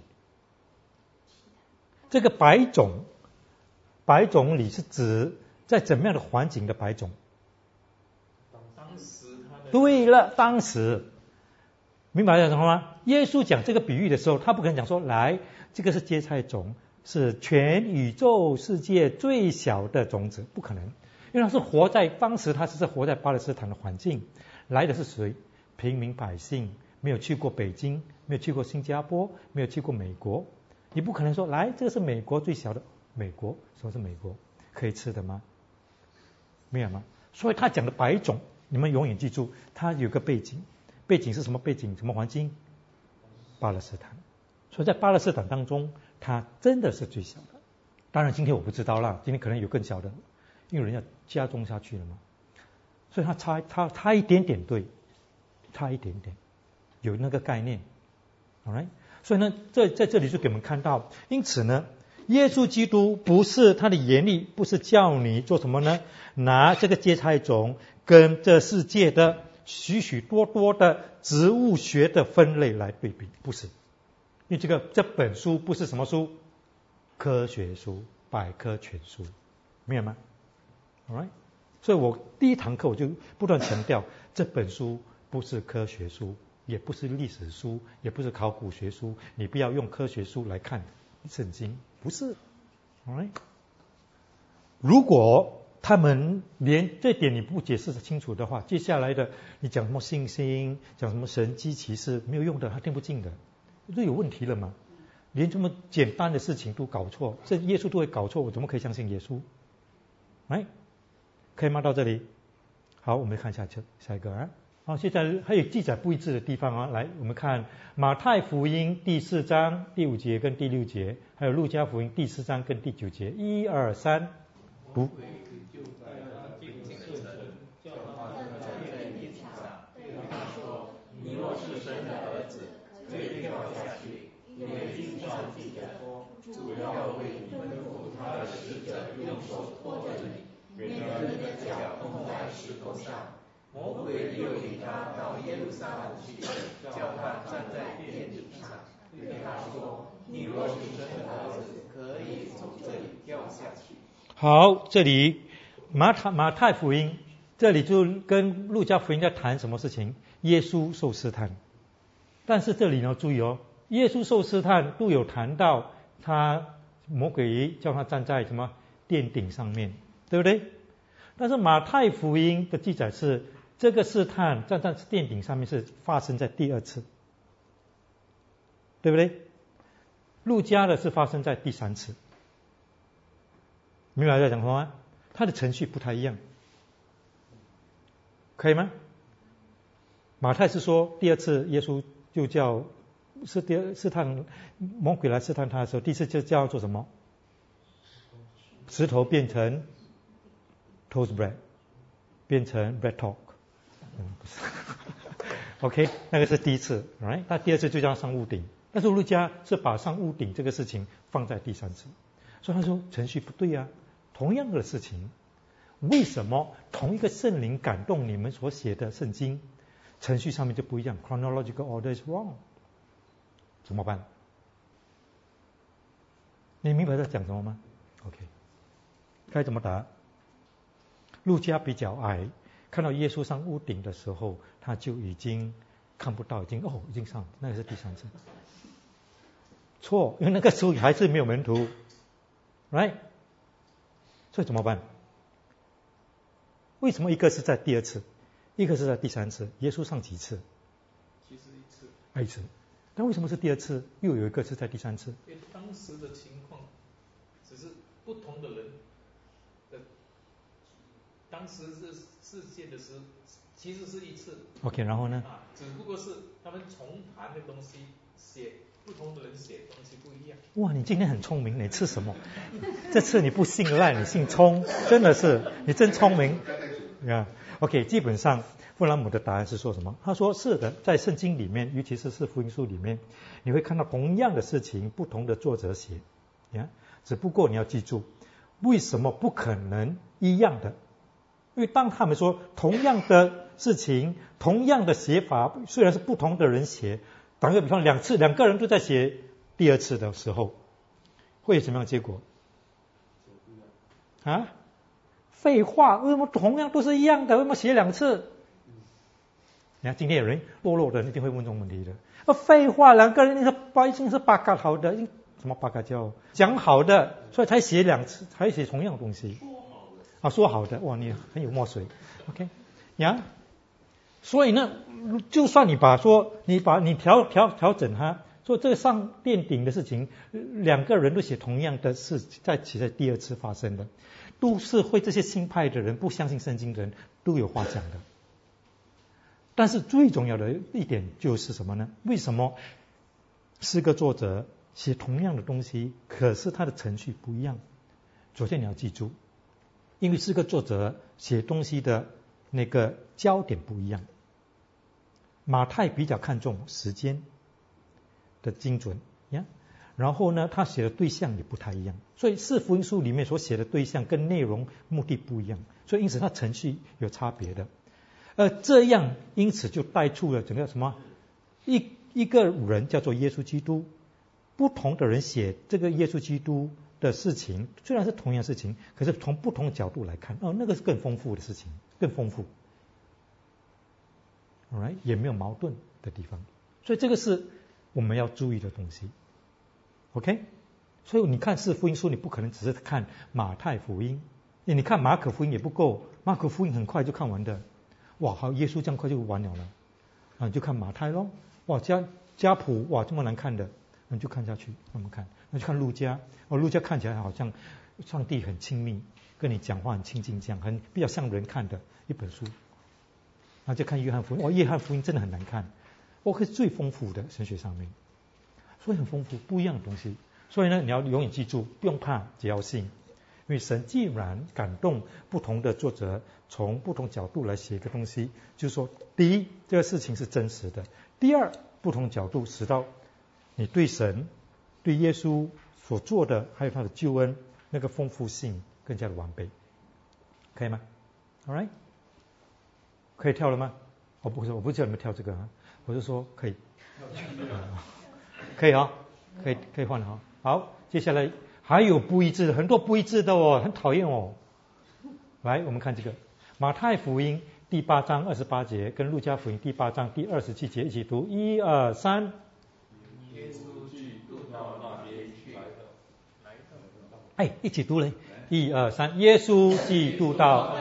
这个百种，百种里是指在怎么样的环境的百种？ 当时他的。 对了，当时。明白了什么吗？耶稣讲这个比喻的时候，他不可能讲说，来，这个是芥菜种，是全宇宙世界最小的种子，不可能，因为他是活在当时，他是活在巴勒斯坦的环境，来的是谁？平民百姓，没有去过北京，没有去过新加坡，没有去过美国，你不可能说，来，这个是美国最小的，美国，什么是美国？可以吃的吗？没有吗？所以他讲的百种，你们永远记住，他有个背景。背景是什么背景？什么环境？巴勒斯坦。所以在巴勒斯坦当中，它真的是最小的。当然今天我不知道啦，今天可能有更小的，因为人家加重下去了嘛。所以它差差差一点点对，差一点点，有那个概念。Alright， 所以呢，在在这里就给我们看到，因此呢，耶稣基督不是他的严厉，不是叫你做什么呢？拿这个芥菜种跟这世界的许许多多的植物学的分类来对比，不是，因为这个这本书不是什么书，科学书、百科全书，明白吗 ？Alright， 所以我第一堂课我就不断强调，这本书不是科学书，也不是历史书，也不是考古学书，你不要用科学书来看圣经，不是。Alright？ 如果他们连这点你不解释清楚的话，接下来的你讲什么信心，讲什么神迹奇事，没有用的，他听不进的，这有问题了嘛？连这么简单的事情都搞错，这耶稣都会搞错，我怎么可以相信耶稣？哎，可以吗？到这里，好，我们看下去下一个啊。好，现在还有记载不一致的地方啊。来，我们看马太福音第四章第五节跟第六节，还有路加福音第四章跟第九节。一二三，读。 你若是神的儿子，可以跳下去，因为经上记着说，主要为你吩咐他的使者用手托着你，免得你的脚碰在石头上。魔鬼又领他到耶路撒冷去，叫他站在殿顶上，对他说：你若是神的儿子，可以从这里跳下去。 好，这里马太马太福音，这里就跟路加福音在谈什么事情？耶稣受试探。但是这里呢，注意哦，耶稣受试探都有谈到他魔鬼叫他站在什么殿顶上面，对不对？但是马太福音的记载是，这个试探站在殿顶上面是发生在第二次，对不对？路加的是发生在第三次，明白在讲什么吗？它的程序不太一样，可以吗？马太是说第二次耶稣就叫是第二试探魔鬼来试探他的时候，第一次就叫做什么？石头变成 toast bread， 变成 bread talk。嗯，不是，OK， 那个是第一次 ，right？ 那第二次就叫上屋顶，但是路加是把上屋顶这个事情放在第三次，所以他说程序不对啊，同样的事情，为什么同一个圣灵感动你们所写的圣经，程序上面就不一样 ？Chronological order is wrong， 怎么办？你明白在讲什么吗 ？OK， 该怎么答？路加比较矮。看到耶稣上屋顶的时候，他就已经看不到，已经哦，已经上，那个是第三次。错，因为那个时候还是没有门徒 ，right？ 所以怎么办？为什么一个是在第二次，一个是在第三次？耶稣上几次？ 其实一次。 一次。但为什么是第二次？又有一个是在第三次？ 因为当时的情况，只是不同的人的，当时是世界的时，其实是一次。 OK， 然后呢？ 啊，只不过是他们重谈的东西，写不同的人写的东西不一样。 哇，你今天很聪明，你吃什么？这次你不姓赖，你姓聪，真的是你真聪明啊。OK， 基本上布兰姆的答案是说什么？他说是的，在圣经里面，尤其是四福音书里面，你会看到同样的事情，不同的作者写，呀，只不过你要记住，为什么不可能一样的？因为当他们说同样的事情，同样的写法，虽然是不同的人写，打个比方，两次两个人都在写第二次的时候，会有什么样的结果？啊？废话，为什么同样都是一样的？为什么写两次？你看今天有人弱弱的人一定会问这种问题的。啊，废话，两个人你是八，一定是八嘎好的，什么八嘎叫讲好的，所以才写两次，才写同样的东西。啊，说好的，哇，你很有墨水 ，OK， 呀，所以呢，就算你把说你把你调调调整它，说这个上殿顶的事情，两个人都写同样的事，在其在第二次发生的，都是会这些新派的人不相信圣经的人都有话讲的。但是最重要的一点就是什么呢？为什么四个作者写同样的东西，可是他的程序不一样？首先你要记住。因为四个作者写东西的那个焦点不一样，马太比较看重时间的精准呀，然后呢，他写的对象也不太一样，所以四福音书里面所写的对象跟内容目的不一样，所以因此它程序有差别的，呃，这样因此就带出了整个什么一一个人叫做耶稣基督，不同的人写这个耶稣基督的事情，虽然是同样事情，可是从不同角度来看，哦，那个是更丰富的事情，更丰富。Alright， 也没有矛盾的地方，所以这个是我们要注意的东西。OK， 所以你看四福音书，你不可能只是看马太福音，你看马可福音也不够，马可福音很快就看完的。哇，好，耶稣这样快就完了了，啊，你就看马太咯。哇，家家谱哇这么难看的，你就看下去，慢慢看。那就看路加，哦，路加看起来好像上帝很亲密，跟你讲话很亲近，这样很比较像人看的一本书。然后就看约翰福音，哦，约翰福音真的很难看，哦，是最丰富的神学上面，所以很丰富，不一样的东西。所以呢，你要永远记住，不用怕，只要信，因为神既然感动不同的作者，从不同角度来写一个东西，就是说，第一，这个事情是真实的；第二，不同角度使到你对神、对耶稣所做的，还有他的救恩那个丰富性更加的完备，可以吗 ？All right。可以跳了吗？我不是，我不叫你们跳这个啊，我是说可以，可以啊、哦，可以可以换了啊。好，接下来还有不一致的，很多不一致的哦，很讨厌哦。来，我们看这个马太福音第八章二十八节跟路加福音第八章第二十七节一起读，一二三。 耶稣去渡到那边去， 哎，一起读嘞，一二三，耶稣既渡到。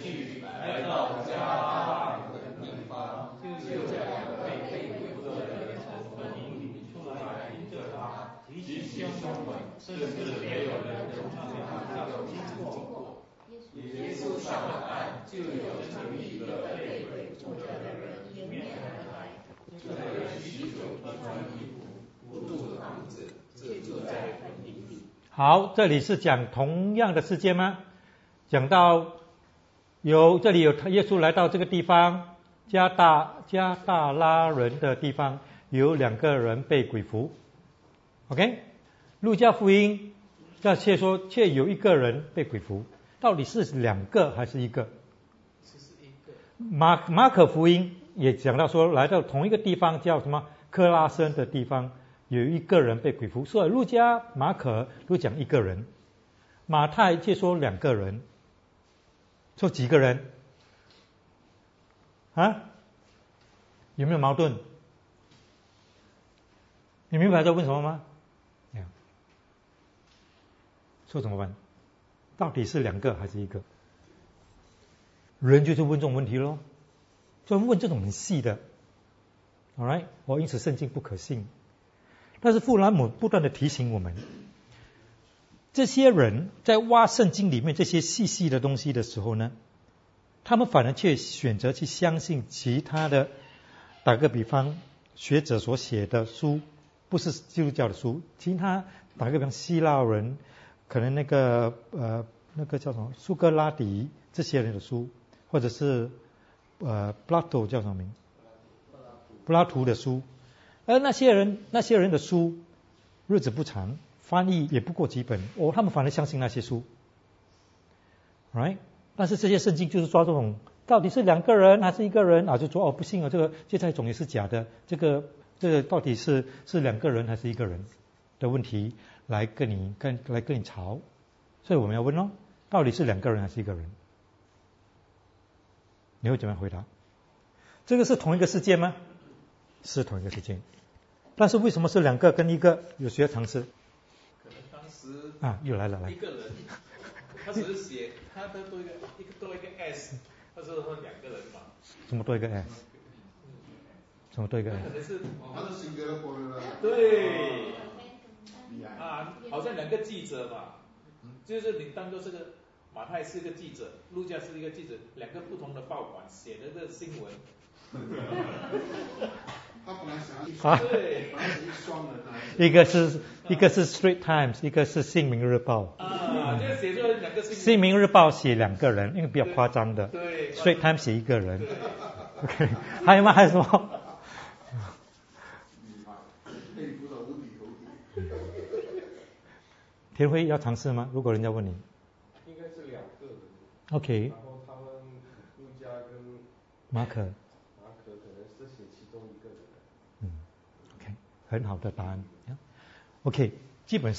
甚至没有人从他那里经过。耶稣上了岸，就有城里的被鬼附着的人迎面而来，这人许久不穿衣服，不住房子，只住在坟地里。 好，这里是讲同样的事件吗？讲到有这里有耶稣来到这个地方，加大加大拉人的地方，有两个人被鬼附。OK。路加福音这却说却有一个人被鬼附，到底是两个还是一个？马马可福音也讲到说，来到同一个地方叫什么克拉森的地方，有一个人被鬼附，所以路加、马可都讲一个人，马太却说两个人，说几个人啊？有没有矛盾？你明白在问什么吗？说怎么办？到底是两个还是一个？人就是问这种问题咯，专门问这种很细的 ，alright， 哦，因此圣经不可信。但是富兰姆不断的提醒我们，这些人在挖圣经里面这些细细的东西的时候呢，他们反而却选择去相信其他的，打个比方，学者所写的书，不是基督教的书，其他打个比方，希腊人。可能那个呃那个叫什么苏格拉底这些人的书，或者是呃 Plato 叫什么名？柏拉图的书，而那些人那些人的书日子不长，翻译也不过几本，哦，他们反而相信那些书 ，right？ 但是这些圣经就是抓这种到底是两个人还是一个人啊，就说哦不信啊，这个芥菜种也是假的，这个这个到底是是两个人还是一个人的问题。来跟你跟来跟你吵，所以我们要问咯，到底是两个人还是一个人？你会怎么样回答？这个是同一个事件吗？是同一个事件，但是为什么是两个跟一个？有谁要尝试？ 可能当时啊，又来了来。 一个人，他只是写他的多一个一个多一个 s， 他是说两个人嘛。 怎么多一个 s？ 怎么多一个 s？ 可能是他是新加坡的了。 对。啊，好像两个记者嘛，就是你当做这个马太是一个记者，路加是一个记者，两个不同的报馆写的这个新闻。 他本来想要对， 一个是一个是 Straits Times， 一个是新民日报。 啊，就写出两个新闻。 新民日报写两个人，因为比较夸张的。 对。 Straits Times 写一个人。OK， 还有吗？还有什么？田辉要尝试吗？如果人家问你， 应该是两个人。 OK。 然后他们路加跟马可， 马可可能是写其中一个人。 嗯 ，OK， 很好的答案。OK， 基本上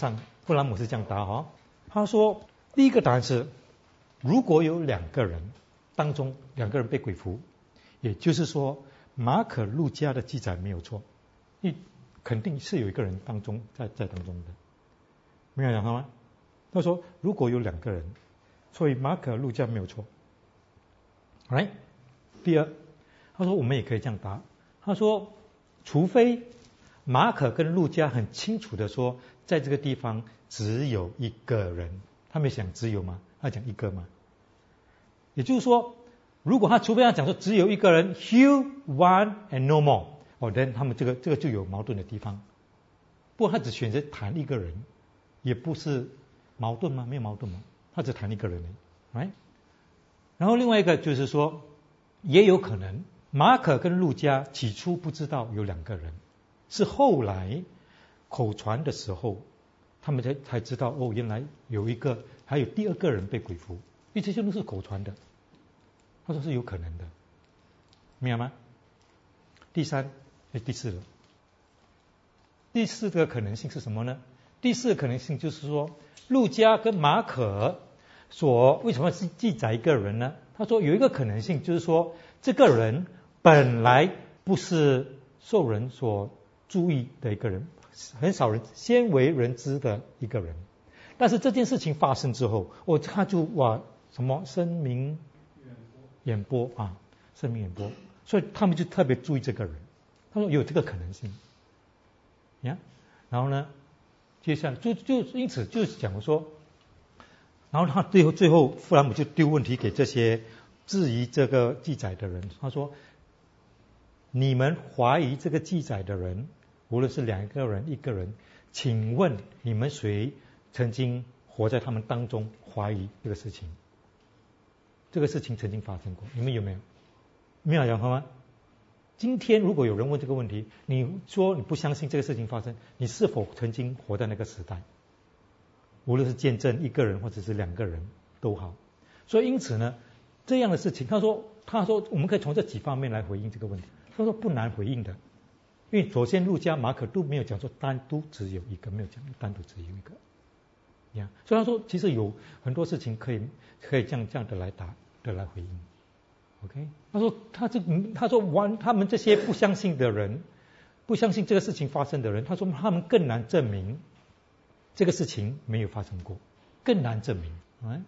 布兰姆是这样答哈，他说第一个答案是，如果有两个人当中两个人被鬼附，也就是说马可路加的记载没有错，你肯定是有一个人当中在在当中的，没有讲他吗？他说如果有两个人，所以马可路加没有错。来，第二，他说我们也可以这样答，他说除非马可跟路加很清楚的说在这个地方只有一个人，他没想只有吗？他讲一个吗？也就是说如果他除非他讲说只有一个人 Hugh one and no more， 哦 then 他们这个这个就有矛盾的地方。不过他只选择谈一个人，也不是矛盾吗？没有矛盾吗？他只谈一个人而已 right？ 然后另外一个就是说也有可能马可跟路加起初不知道有两个人，是后来口传的时候他们才才知道哦，原来有一个还有第二个人被鬼附，因为这些都是口传的，他说是有可能的，明白吗？第三哎第四了，第四个可能性是什么呢？第四个可能性就是说路加跟马可所为什么是记载一个人呢？他说有一个可能性就是说这个人本来不是受人所注意的一个人，很少人鲜为人知的一个人，但是这件事情发生之后，哦，他就哇什么声名远播啊，声名远播，所以他们就特别注意这个人。他说有这个可能性，呀，然后呢，接下来就就因此就是讲说，然后他最后最后富兰姆就丢问题给这些质疑这个记载的人，他说：你们怀疑这个记载的人，无论是两个人一个人，请问你们谁曾经活在他们当中怀疑这个事情？这个事情曾经发生过，你们有没有？没有讲吗？今天如果有人问这个问题，你说你不相信这个事情发生，你是否曾经活在那个时代？无论是见证一个人或者是两个人都好。所以因此呢，这样的事情，他说他说我们可以从这几方面来回应这个问题。他说不难回应的，因为首先路加马可都没有讲说单独只有一个，没有讲单独只有一个呀，所以他说其实有很多事情可以可以这样这样的来答的来回应。OK， 他说他这他说完他们这些不相信的人，不相信这个事情发生的人，他说他们更难证明这个事情没有发生过，更难证明。嗯，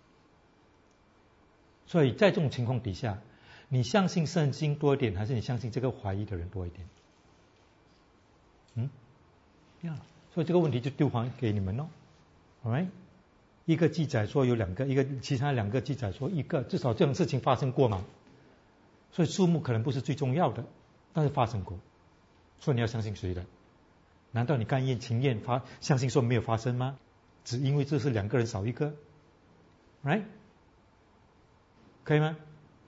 所以在这种情况底下，你相信圣经多一点，还是你相信这个怀疑的人多一点？嗯，呀，所以这个问题就丢还给你们喽。Alright， 一个记载说有两个，一个其他两个记载说一个，至少这种事情发生过嘛。所以数目可能不是最重要的，但是发生过。所以你要相信谁的？难道你甘愿情愿发相信说没有发生吗？只因为这是两个人少一个 ，right？ 可以吗？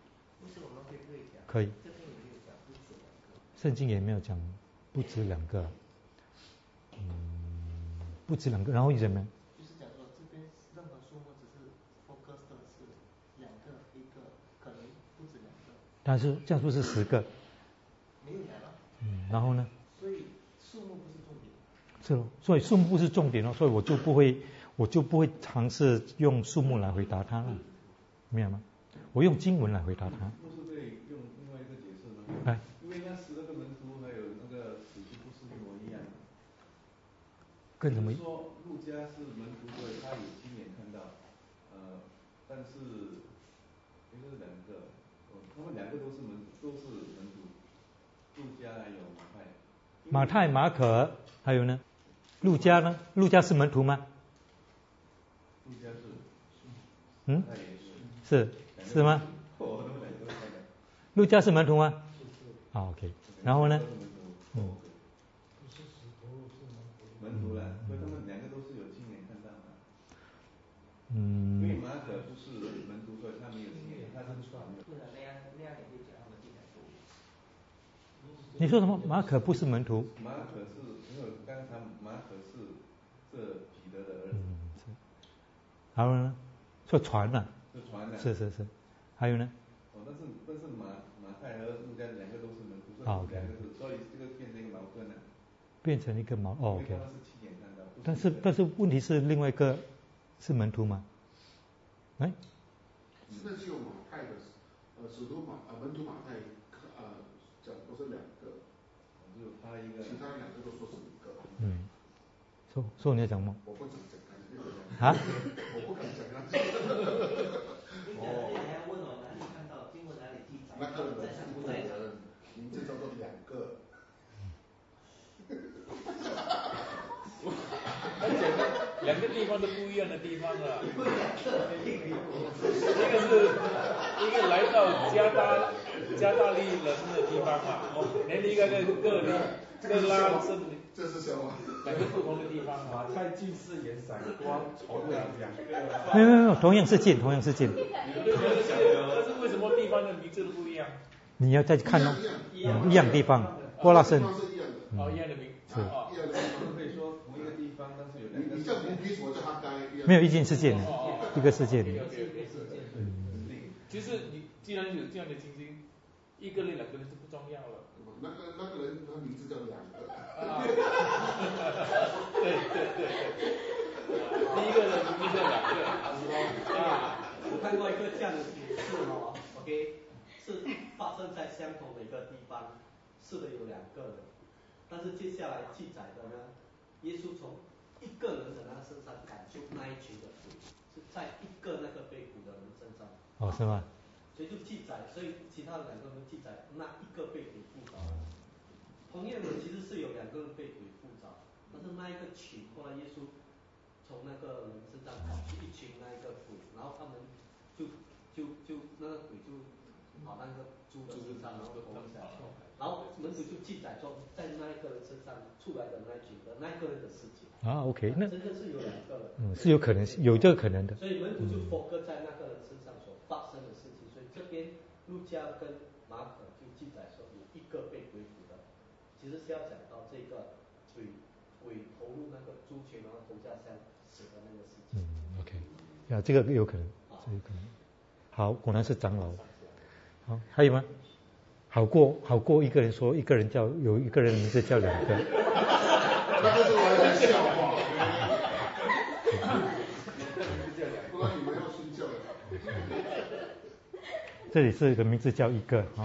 可以。圣经也没有讲不止两个，嗯，不止两个，然后怎么样？ 就是讲说这边任何数目只是 focus 的是两个一个，可能不止两个。 但是这样说是十个。 没有两个。 嗯，然后呢？ 所以数目不是重点。 是咯，所以数目不是重点哦，所以我就不会，我就不会尝试用数目来回答他了，明白吗？我用经文来回答他。 不是可以用另外一个解释吗？ 哎， 因为那十二个门徒还有那个使徒不是一模一样的。 跟什么？ 就是说路加是门徒，所以他有亲眼看到，呃，但是应该是两个，哦，他们两个都是门都是门徒，路加还有马太。 马太、马可还有呢？路加呢？路加是门徒吗？ 路加是。 嗯？是是吗？路加是门徒吗？啊 ，OK。然后呢？嗯。 门徒了，所以他们两个都是有亲眼看到的。 嗯。 因为马可不是门徒，所以他没有亲眼，他是传的。 那样那样也可以讲他们记载错误。 你说什么？马可不是门徒？ 马可是因为刚才马可是这彼得的儿子。 嗯，是。然后呢？说传了。 是传的。 是是是。还有呢？ 哦，但是但是马马太和路加两个都是门徒，所以两个是，所以这个变成一个矛盾了。 变成一个矛哦 ，OK。 因为他们是亲眼看到，不但是但是问题是另外一个是门徒嘛？哎， 现在只有马太的，呃，使徒马呃门徒马太呃讲都是两个， 只有他一个， 其他两个都说是一个。 嗯，说说你要讲吗？ 我不想讲啊？ 我不敢讲啊。 哦，还要问我哪里看到经文哪里记载？ 那个人在场不在场？ 名字叫做两个。 而且两个地方都不一样的地方啊。一个是一个来到加大加大利人的地方嘛，哦，连一个个个利个拉是， 这是什么？ 两个不同的地方。 马太近视眼散光，头两两个。 没有没有没有，同样是剑，同样是剑。 但是为什么地方的名字都不一样？ 你要再看哦，一样的地方，波拉森。 哦，一样的名。 是。 哦，可以说同一个地方，但是有两个。 你叫胡皮，我叫他该。 没有一件事件，一个事件。 嗯。其实你既然有这样的情形，一个人两个人就不重要了。 那个那个人他名字叫两个。 啊。对对对。第一个人名字叫两个。 啊，我看过一个这样的解释哦 ，OK， 是发生在相同的一个地方，是的有两个人，但是接下来记载的呢，耶稣从一个人的那身上赶出那一群的鬼，是在一个那个被捕的人身上。 哦，是吗？ 所以就记载，所以其他的两个人记载那一个被鬼附着。同样的，其实是有两个人被鬼附着，但是那一个群后来耶稣从那个人身上赶出一群那一个鬼，然后他们就就就那个鬼就跑那个猪的身上，然后投下来，然后门徒就记载说，在那一个人身上出来的那一群的那一个人的事情。 啊 ，OK， 那真的是有两个人， 嗯，是有可能，有这个可能的。 所以门徒就 focus 在那个人身上所发生的事情，所以这边路加跟马可就记载说有一个被鬼附的，其实是要讲到这个鬼鬼投入那个猪群，然后投下山死的那个事情。 嗯 ，OK， 啊，这个有可能，这有可能。好，果然是长老。好，还有吗？好过好过一个人说一个人叫有一个人的名字叫两个。 那这是完全笑话。不然你们要睡觉了。 这里是一个名字叫一个啊。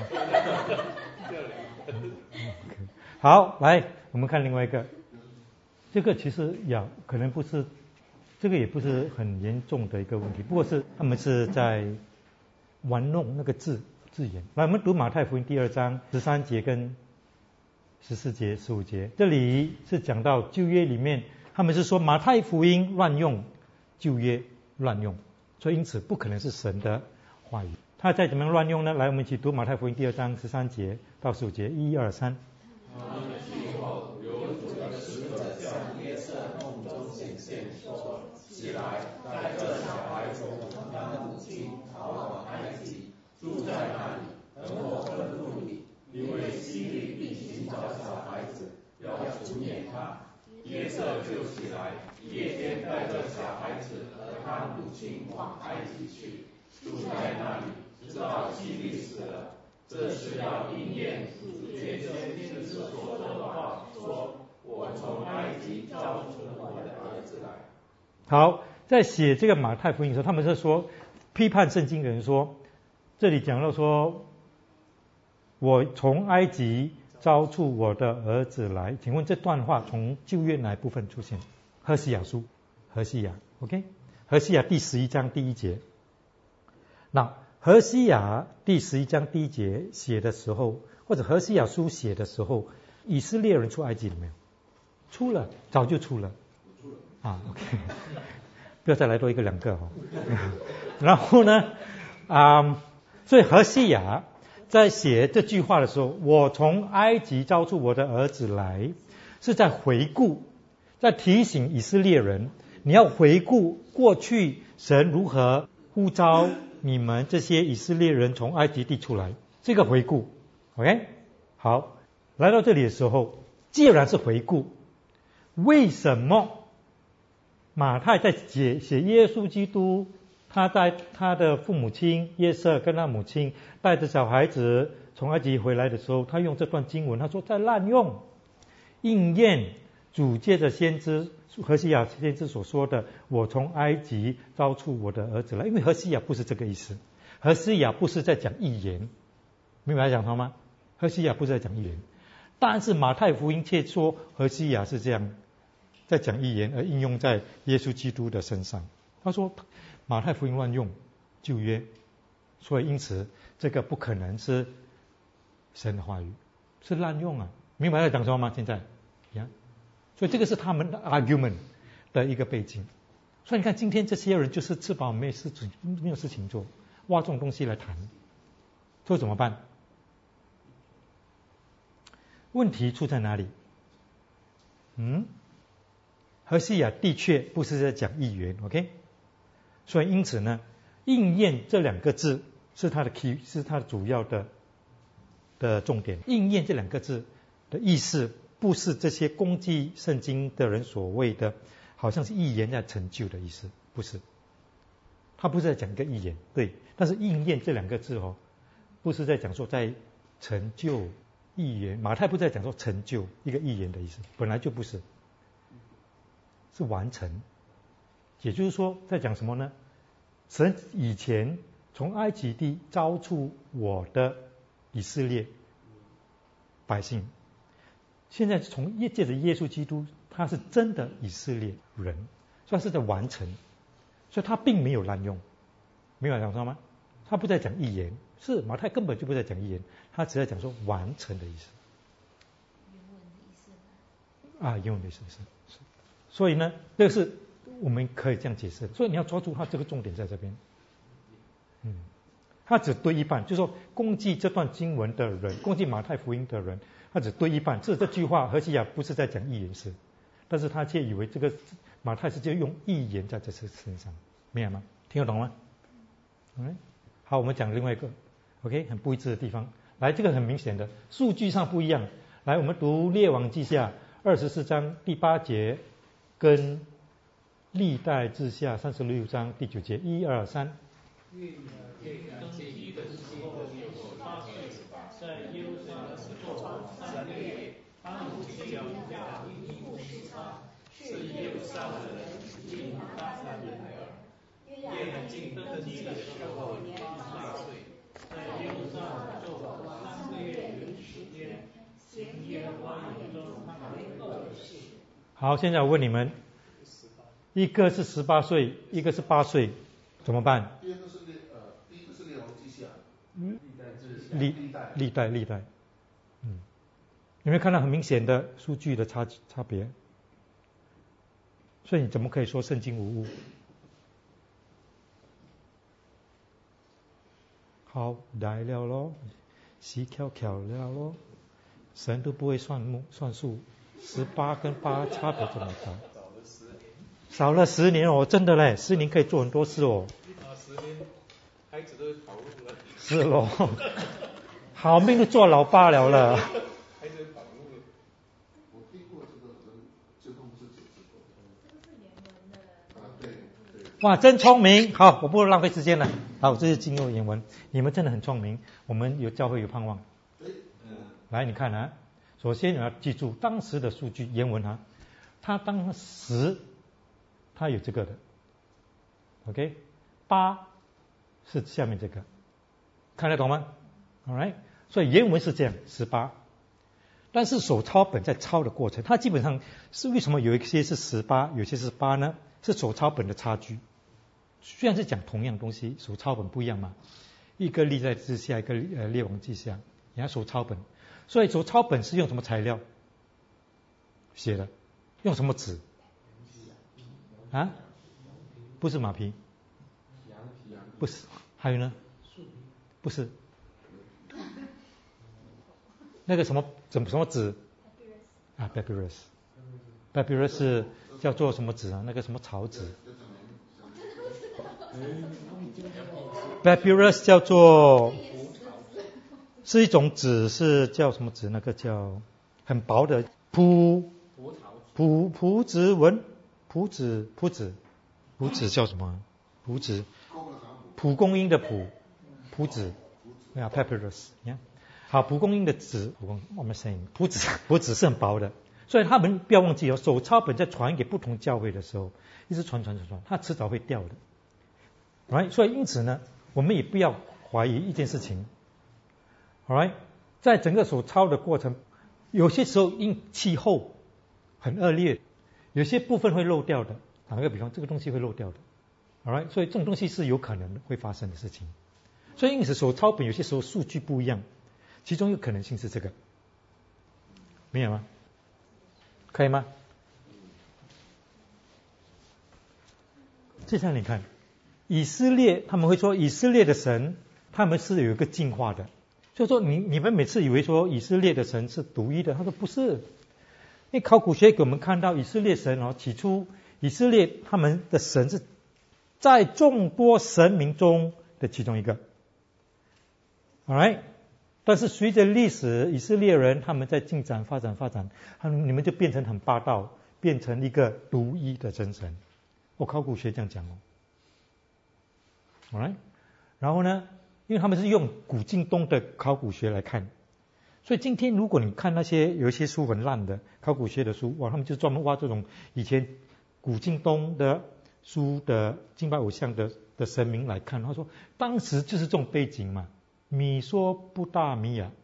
好，来我们看另外一个，这个其实也可能不是，这个也不是很严重的一个问题，不过是他们是在玩弄那个字字眼。来，我们读马太福音第二章十三节跟十四节、十五节，这里是讲到旧约里面，他们是说马太福音乱用，旧约乱用，所以因此不可能是神的话语。他再怎么样乱用呢？来，我们一起读马太福音第二章十三节到十五节，一二三。 他们去后，有主的使者向约瑟梦中显现，说：起来，带着小孩子和他母亲逃往埃及，住在那里，等我吩咐你，因为希律必寻找小孩子，要除灭他。约瑟就起来，夜间带着小孩子和他母亲往埃及去，住在那里，直到希律死了。这是要应验主借先知所说的话，说：我从埃及召出我的儿子来。 好，在写这个马太福音的时候，他们是说批判圣经的人说，这里讲到说，我从埃及招出我的儿子来。请问这段话从旧约哪一部分出现？何西亚书，何西亚 ，OK， 何西亚第十一章第一节。那何西亚第十一章第一节写的时候，或者何西亚书写的时候，以色列人出埃及了没有？出了，早就出了。啊 ，OK， 不要再来多一个两个哈、哦。然后呢，啊、嗯，所以何西亚在写这句话的时候，我从埃及招出我的儿子来，是在回顾，在提醒以色列人，你要回顾过去神如何呼召你们这些以色列人从埃及地出来，这个回顾 ，OK， 好，来到这里的时候，既然是回顾，为什么马太在写写耶稣基督，他在他的父母亲约瑟跟他母亲带着小孩子从埃及回来的时候，他用这段经文，他说在滥用应验主借着先知何西亚先知所说的，我从埃及招出我的儿子来，因为何西亚不是这个意思，何西亚不是在讲预言，明白讲他吗？何西亚不是在讲预言，但是马太福音却说何西亚是这样在讲预言，而应用在耶稣基督的身上。他说马太福音乱用旧约，所以因此这个不可能是神的话语，是滥用啊，明白在讲什么吗？现在呀，所以这个是他们的 argument 的一个背景。所以你看今天这些人就是吃饱没事情没有事情做，挖这种东西来谈，这怎么办？问题出在哪里？嗯，何西亚的确不是在讲预言 ，OK？ 所以因此呢，应验这两个字是它的 key， 是它的主要的的重点。应验这两个字的意思，不是这些攻击圣经的人所谓的，好像是预言在成就的意思，不是。他不是在讲一个预言，对，但是应验这两个字哦，不是在讲说在成就预言。马太不是在讲说成就一个预言的意思，本来就不是，是完成。也就是说，在讲什么呢？神以前从埃及地招出我的以色列百姓，现在从借着耶稣基督，他是真的以色列人，所以他是在完成，所以他并没有滥用，明白讲什么吗？他不在讲预言，是马太根本就不在讲预言，他只在讲说完成的意思。啊，原文的意思是是，所以呢，这个是我们可以这样解释，所以你要抓住它这个重点在这边。嗯，他只对一半，就是说攻击这段经文的人，攻击马太福音的人，他只对一半。这这句话何西亚不是在讲预言式，但是他却以为这个马太是就用预言在这些身上，明白吗？听得懂吗？嗯，好，我们讲另外一个 ，OK， 很不一致的地方。来，这个很明显的数据上不一样。来，我们读列王记下二十四章第八节，跟历代志下三十六章第九节，一二三。 登基的时候有十八岁，在耶路撒冷做三个月，他母亲养家因母是他，是耶路撒冷人因他三人儿。约雅敬登基的时候年八岁，在耶路撒冷做三个月零十天，行耶和华眼中看为恶的事。 好，现在我问你们，一个是十八岁，一个是八岁，怎么办？ 第二个是列呃，第一个是列王记下， 嗯， 历代志下， 历历代历代历代，嗯，有没有看到很明显的数据的差差别？所以你怎么可以说圣经无误？好，来了咯，死翘翘了咯，神都不会算目算数，十八跟八差别这么大，少了十年哦，真的嘞，十年可以做很多事哦。 啊，十年孩子都会跑路了。 是咯，好命都做老爸了了。 孩子会跑路了。 我听过这个人，这都不是解释过。这个是原文的。啊，对对。 哇，真聪明！好，我不浪费时间了。好，这是进入原文。你们真的很聪明，我们有教会有盼望。来，你看啊，首先你要记住当时的数据原文啊，他当时他有这个的 ，OK， 八是下面这个，看得懂吗 ？Alright， 所以原文是这样，十八。但是手抄本在抄的过程，它基本上是为什么有一些是十八，有些是八呢？是手抄本的差距。虽然是讲同样东西，手抄本不一样嘛，一个历代志下，一个呃列王记下，人家手抄本，所以手抄本是用什么材料写的？用什么纸？啊？不是马皮，不是，还有呢？不是，那个什么怎么什么纸？啊 ，papyrus，papyrus 是叫做什么纸啊？那个什么草纸。papyrus 叫做是一种纸，是叫什么纸？那个叫很薄的蒲蒲蒲子纹，蒲子蒲子蒲子叫什么？蒲子蒲公英的蒲蒲子啊 papyrus， 你看好蒲公英的纸，我们 saying 蒲子蒲子是很薄的， 所以他们不要忘记哦，手抄本在传给不同教会的时候，一直传传传传，它迟早会掉的。Right? 所以因此呢，我们也不要怀疑一件事情。Alright? 在整个手抄的过程，有些时候因气候很恶劣，有些部分会漏掉的。打个比方，这个东西会漏掉的。Alright? 所以这种东西是有可能会发生的事情。所以因此手抄本有些时候数据不一样，其中一个可能性是这个。明白吗？可以吗？接下来你看，以色列他们会说以色列的神，他们是有一个进化的。所以说你你们每次以为说以色列的神是独一的，他说不是。因为考古学给我们看到以色列神哦，起初以色列他们的神是在众多神明中的其中一个。Alright？ 但是随着历史，以色列人他们在进展发展发展，他们你们就变成很霸道，变成一个独一的真神。我考古学这样讲哦。Alright？ 然后呢，因为他们是用古近东的考古学来看，所以今天如果你看那些有一些书很烂的考古学的书，哇，他们就专门挖这种以前古近东的书的敬拜偶像的的神明来看，他说当时就是这种背景嘛。米索不达米亚，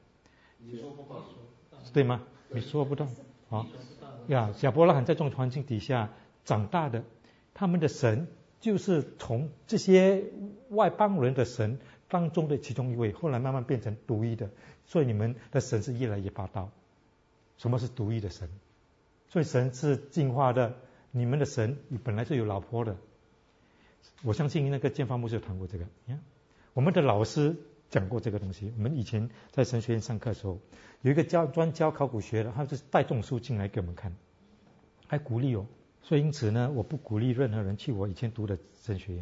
对吗？米索不达啊呀，亚伯拉罕在这种环境底下长大的，他们的神就是从这些外邦人的神当中的其中一位，后来慢慢变成独一的，所以你们的神是越来越霸道。什么是独一的神？所以神是进化的，你们的神本来是有老婆的。我相信那个建发牧师有谈过这个，我们的老师讲过这个东西。我们以前在神学院上课的时候，有一个教专教考古学的，他就是带这种书进来给我们看，还鼓励哦。所以因此呢，我不鼓励任何人去我以前读的神学院。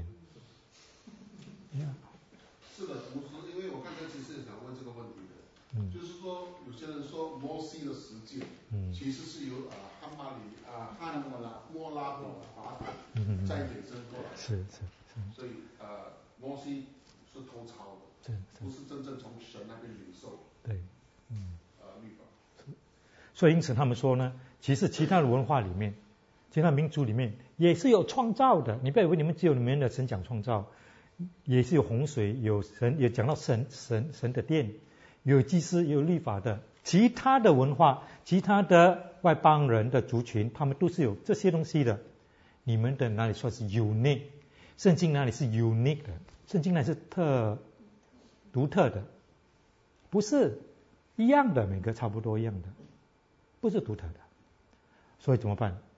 是的，牧师，因为我刚才其实也想问这个问题的， 嗯、 就是说有些人说摩西的十诫，嗯、其实是由啊汉玛里啊汉莫拉莫拉的法版再衍生过来， 是是是， 所以呃摩西是偷抄的。不是真正从神那边领受， 对，嗯， 呃，律法。 所以因此他们说呢，其实其他的文化里面，其他民族里面也是有创造的。你不要以为你们只有你们的神讲创造，也是有洪水，有神也讲到神神神的殿，有祭司，有律法的。其他的文化，其他的外邦人的族群，他们都是有这些东西的。你们的哪里说是 unique？ 圣经哪里是 unique 的？圣经哪里是特？独特的，不是一样的，每个差不多一样的，不是独特的。所以怎么办？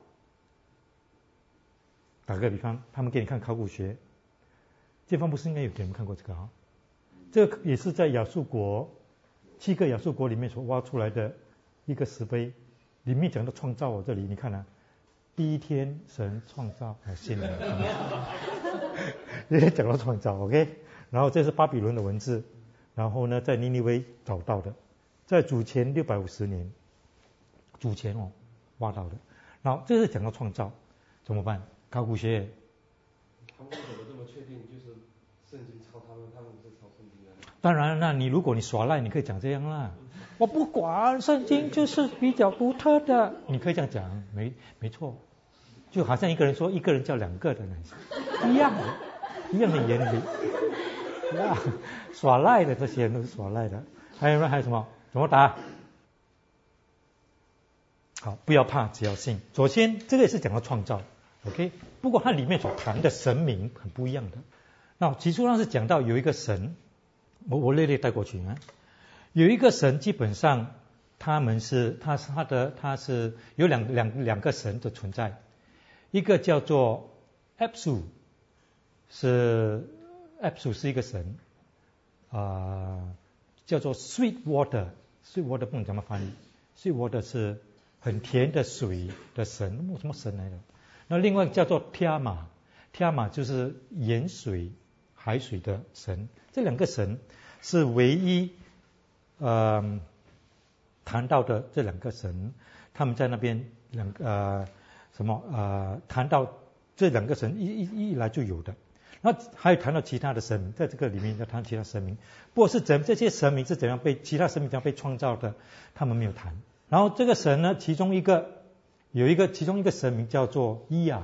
打个比方，他们给你看考古学，建方不是应该有给你们看过这个啊？这个也是在亚述国七个亚述国里面所挖出来的一个石碑，里面讲到创造哦，这里你看啊，第一天神创造，哎，信了，也讲到创造 ，OK。然后这是巴比伦的文字，然后呢，在尼尼微找到的，在主前六百五十年，主前哦挖到的。然后这是讲到创造，怎么办？考古学。 他们为什么这么确定？就是圣经抄他们，他们是抄圣经的。 当然，那你如果你耍赖，你可以讲这样啦。我不管，圣经就是比较独特的，你可以这样讲，没没错。就好像一个人说一个人叫两个的那一样的，一样的原理。呀，耍赖的这些人都是耍赖的。还有呢？还有什么？怎么答？好，不要怕，只要信。首先，这个也是讲到创造 ，OK。不过它里面所谈的神明很不一样的。那起初上是讲到有一个神，我我略略带过去啊。有一个神，基本上他们是，他是他的，他是有两两两个神的存在，一个叫做 Apsu， 是。Apsu 是一个神，啊、呃，叫做 Sweet Water，Sweet Water 不能怎么翻译 ，Sweet Water 是很甜的水的神，什么神来的？那另外叫做 Tiama，Tiama 就是盐水、海水的神。这两个神是唯一，呃，谈到的这两个神，他们在那边两个呃什么呃谈到这两个神一一一来就有的。然后还有谈到其他的神明，在这个里面要谈其他神明，不过是怎这些神明是怎样被其他神明怎样被创造的，他们没有谈。然后这个神呢，其中一个有一个其中一个神明叫做伊亚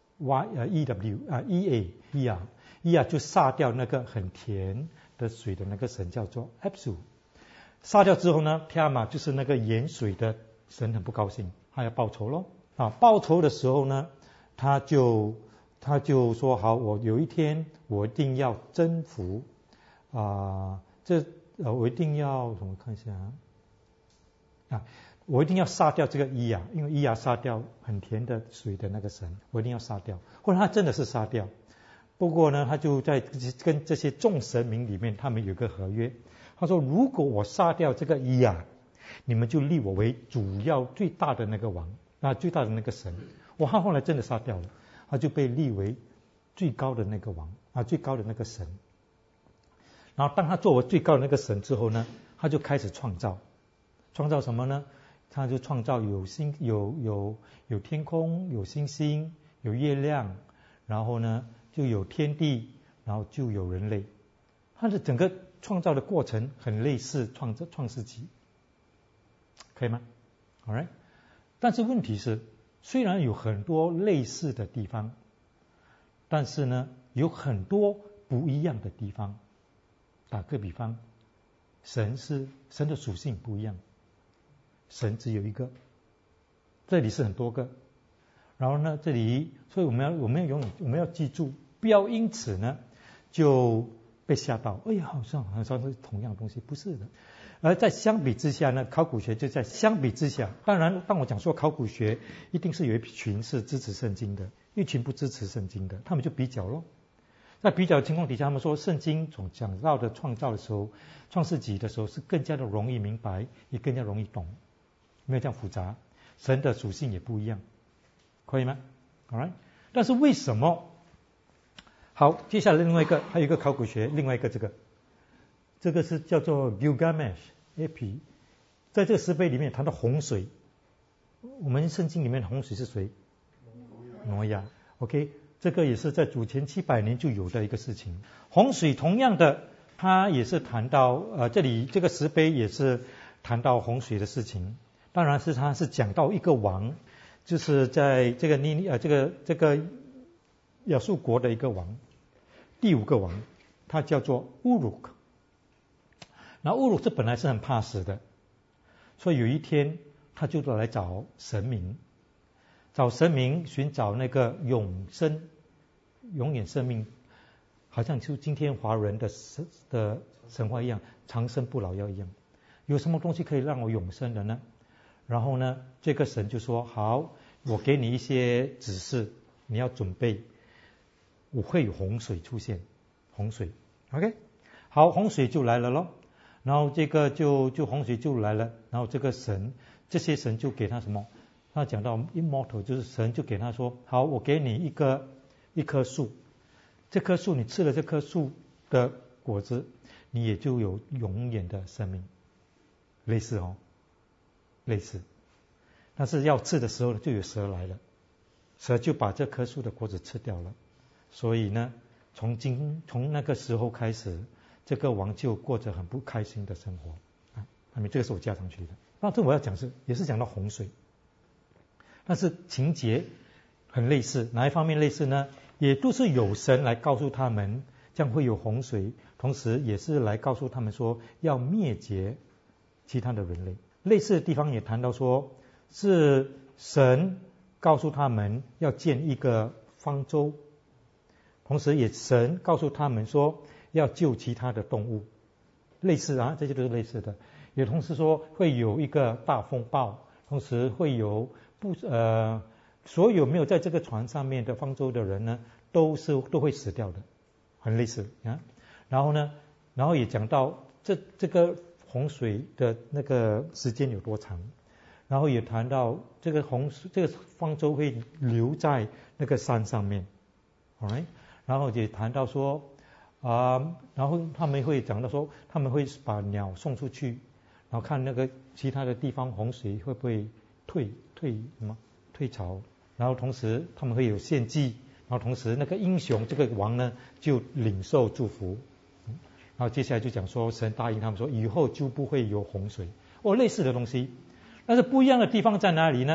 Y 呃 E W 啊 E A 伊亚伊亚就杀掉那个很甜的水的那个神叫做 Apsu。杀掉之后呢，提亚玛就是那个盐水的神很不高兴，他要报仇咯啊！报仇的时候呢，他就他就说好，我有一天我一定要征服啊，这呃我一定要我看一下啊，我一定要杀掉这个伊亚，因为伊亚杀掉很甜的水的那个神，我一定要杀掉。后来他真的是杀掉，不过呢，他就在跟这些众神明里面，他们有个合约。他说：“如果我杀掉这个伊亚，你们就立我为主要最大的那个王，啊，最大的那个神。”哇，他后来真的杀掉了，他就被立为最高的那个王啊，最高的那个神。然后当他作为最高的那个神之后呢，他就开始创造，创造什么呢？他就创造有星、有有有天空、有星星、有月亮，然后呢就有天地，然后就有人类。他的整个创造的过程很类似创创世纪，可以吗 ？All right， 但是问题是，虽然有很多类似的地方，但是呢，有很多不一样的地方。打个比方，神是神的属性不一样，神只有一个，这里是很多个。然后呢，这里，所以我们要我们要永远我们要记住，不要因此呢就被吓到，哎呀，好像好像是同样的东西，不是的。而在相比之下呢，考古学就在相比之下，当然，当我讲说考古学，一定是有一群是支持圣经的，一群不支持圣经的，他们就比较咯。在比较的情况底下，他们说圣经所讲到的创造的时候，创世纪的时候是更加的容易明白，也更加容易懂，没有这样复杂，神的属性也不一样，可以吗 ？All right， 但是为什么？好，接下来另外一个还有一个考古学，另外一个这个，这个是叫做 Gilgamesh Epi， 在这个石碑里面谈到洪水，我们圣经里面洪水是谁？挪亚。OK， 这个也是在主前七百年就有的一个事情。洪水同样的，它也是谈到呃，这里这个石碑也是谈到洪水的事情。当然是它是讲到一个王，就是在这个尼呃这个这个亚述国的一个王。第五个王，他叫做乌鲁克。然后乌鲁克本来是很怕死的，所以有一天他就来找神明，找神明寻找那个永生、永远生命，好像就今天华人的神的神话一样，长生不老药一样。有什么东西可以让我永生的呢？然后呢，这个神就说：好，我给你一些指示，你要准备。我会有洪水出现，洪水 ，OK， 好，洪水就来了咯。然后这个就就洪水就来了，然后这个神，这些神就给他什么？他讲到 immortal， 就是神就给他说，好，我给你一个一棵树，这棵树你吃了这棵树的果子，你也就有永远的生命，类似哦，类似。但是要吃的时候就有蛇来了，蛇就把这棵树的果子吃掉了。所以呢，从今从那个时候开始，这个王就过着很不开心的生活啊。那么这个是我加上去的。那这我要讲是也是讲到洪水，但是情节很类似，哪一方面类似呢？也都是有神来告诉他们将会有洪水，同时也是来告诉他们说要灭绝其他的人类。类似的地方也谈到说，是神告诉他们要建一个方舟。同时也神告诉他们说要救其他的动物，类似啊，这些都是类似的。也同时说会有一个大风暴，同时会有不呃所有没有在这个船上面的方舟的人呢，都是都会死掉的，很类似啊。然后呢，然后也讲到这这个洪水的那个时间有多长，然后也谈到这个洪水这个方舟会留在那个山上面 ，alright。然后也谈到说啊、呃，然后他们会讲到说，他们会把鸟送出去，然后看那个其他的地方洪水会不会退退什么退潮，然后同时他们会有献祭，然后同时那个英雄这个王呢就领受祝福，然后接下来就讲说神答应他们说以后就不会有洪水，哦，类似的东西，但是不一样的地方在哪里呢？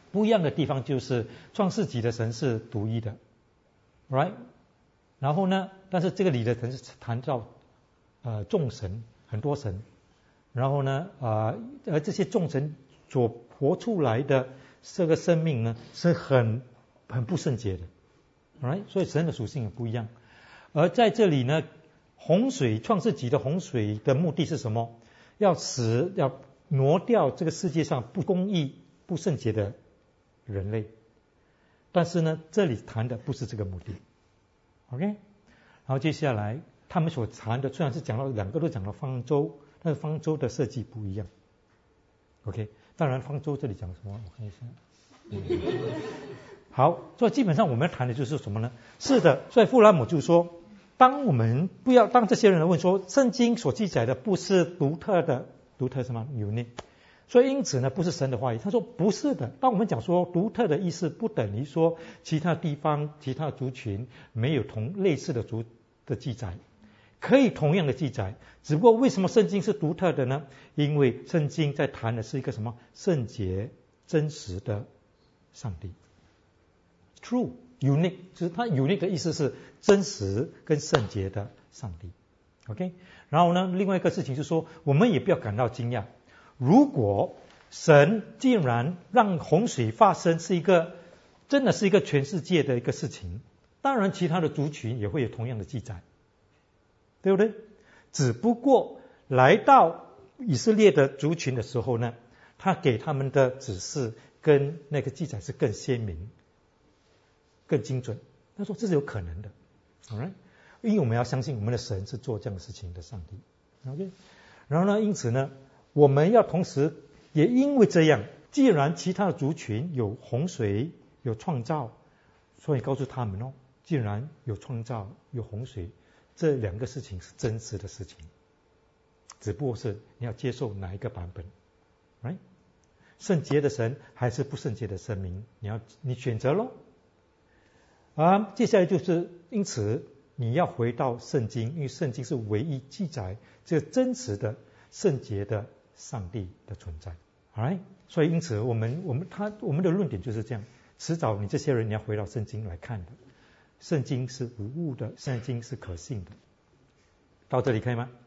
不一样的地方就是创世纪的神是独一的 ，right？ 然后呢，但是这个里的神是谈到呃众神，很多神，然后呢啊、呃、而这些众神所活出来的这个生命呢是很很不圣洁的 ，right？ 所以神的属性也不一样。而在这里呢，洪水创世纪的洪水的目的是什么？要使要挪掉这个世界上不公义、不圣洁的人类。但是呢，这里谈的不是这个目的。OK， 然后接下来他们所谈的虽然是讲到两个都讲到方舟，但是方舟的设计不一样。OK， 当然方舟这里讲什么？我看一下。嗯、好，所以基本上我们谈的就是什么呢？是的，所以富兰姆就说，当我们不要当这些人来问说，圣经所记载的不是独特的，独特什么 unique， 所以因此呢，不是神的话语。他说不是的。当我们讲说独特的意思，不等于说其他地方、其他族群没有同类似的族的记载，可以同样的记载。只不过为什么圣经是独特的呢？因为圣经在谈的是一个什么圣洁、真实的上帝。True, unique， 就是它 unique 的意思是真实跟圣洁的上帝。OK， 然后呢，另外一个事情就是说，我们也不要感到惊讶。如果神竟然让洪水发生，是一个真的是一个全世界的一个事情，当然其他的族群也会有同样的记载，对不对？只不过来到以色列的族群的时候呢，他给他们的指示跟那个记载是更鲜明、更精准。他说这是有可能的 ，alright， 因为我们要相信我们的神是做这样的事情的上帝 ，OK。然后呢，因此呢，我们要同时也因为这样，既然其他的族群有洪水、有创造，所以告诉他们哦，既然有创造、有洪水，这两个事情是真实的事情，只不过是你要接受哪一个版本 ，right？ 圣洁的神还是不圣洁的神明，你要你选择咯。啊，接下来就是因此你要回到圣经，因为圣经是唯一记载这个真实的圣洁的上帝的存在。Alright， 所以因此我们我们他我们的论点就是这样，迟早你这些人你要回到圣经来看的。圣经是无误的，圣经是可信的。到这里可以吗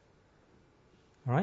？Alright，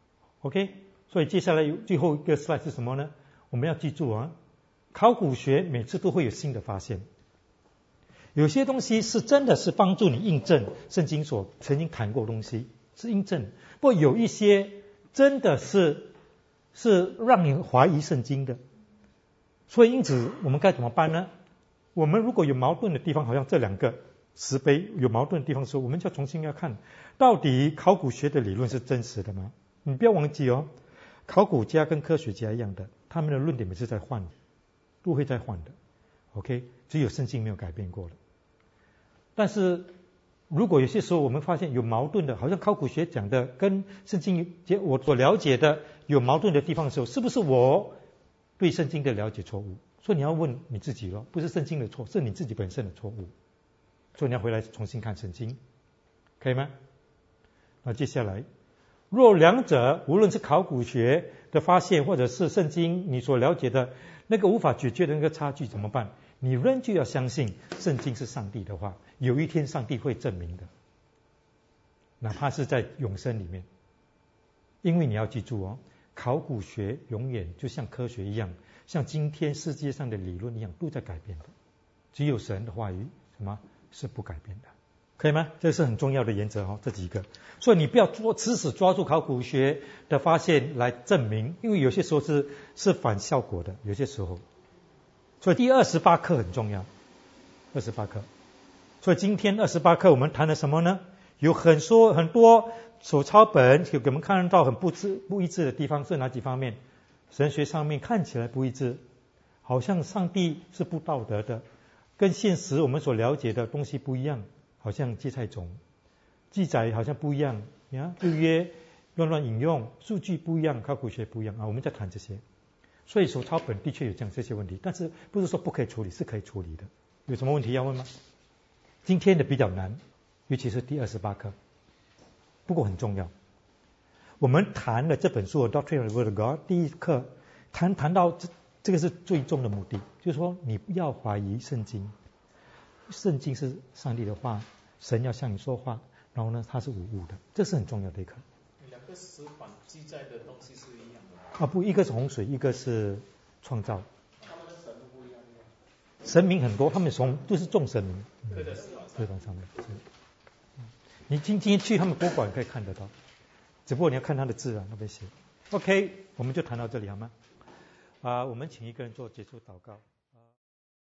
OK。所以接下来最后一个 slide 是什么呢？我们要记住啊，考古学每次都会有新的发现，有些东西是真的是帮助你印证圣经所曾经谈过的东西，是印证。不过有一些真的是是让你怀疑圣经的。所以因此我们该怎么办呢？我们如果有矛盾的地方，好像这两个石碑有矛盾的地方的时候，我们就要重新要看，到底考古学的理论是真实的吗？你不要忘记哦，考古家跟科学家一样的，他们的论点每次在换，都会在换的。OK， 只有圣经没有改变过了。但是如果有些时候我们发现有矛盾的，好像考古学讲的跟圣经我所了解的有矛盾的地方的时候，是不是我对圣经的了解错误？所以你要问你自己咯，不是圣经的错，是你自己本身的错误。所以你要回来重新看圣经，可以吗？那接下来，若两者无论是考古学的发现，或者是圣经你所了解的那个无法解决的那个差距怎么办？你仍旧要相信圣经是上帝的话，有一天上帝会证明的，哪怕是在永生里面。因为你要记住哦，考古学永远就像科学一样，像今天世界上的理论一样，都在改变的。只有神的话语什么是不改变的，可以吗？这是很重要的原则哦，这几个。所以你不要抓死死抓住考古学的发现来证明，因为有些时候是是反效果的，有些时候。所以第二十八课很重要，二十八课。所以今天二十八课我们谈了什么呢？有很多很多手抄本有给我们看到很不致不一致的地方，是哪几方面？神学上面看起来不一致，好像上帝是不道德的，跟现实我们所了解的东西不一样，好像芥菜种记载好像不一样，你看旧约乱乱引用，数据不一样，考古学不一样啊，我们在谈这些。所以手抄本的确有这样这些问题，但是不是说不可以处理，是可以处理的。有什么问题要问吗？今天的比较难，尤其是第二十八课，不过很重要。我们谈了这本书《Doctrine of the Word of God》第一课，谈谈到这个是最终的目的，就是说你不要怀疑圣经，圣经是上帝的话，神要向你说话，然后呢，它是无误的，这是很重要的一个。 两个石板记载的东西是一样的。 啊不，一个是洪水，一个是创造。 他们的神都不一样。 神明很多，他们从就是众神明。 对的， 石板上面。你今今天去他们博物馆可以看得到，只不过你要看他的字啊，那边写。OK， 我们就谈到这里好吗？啊，我们请一个人做结束祷告。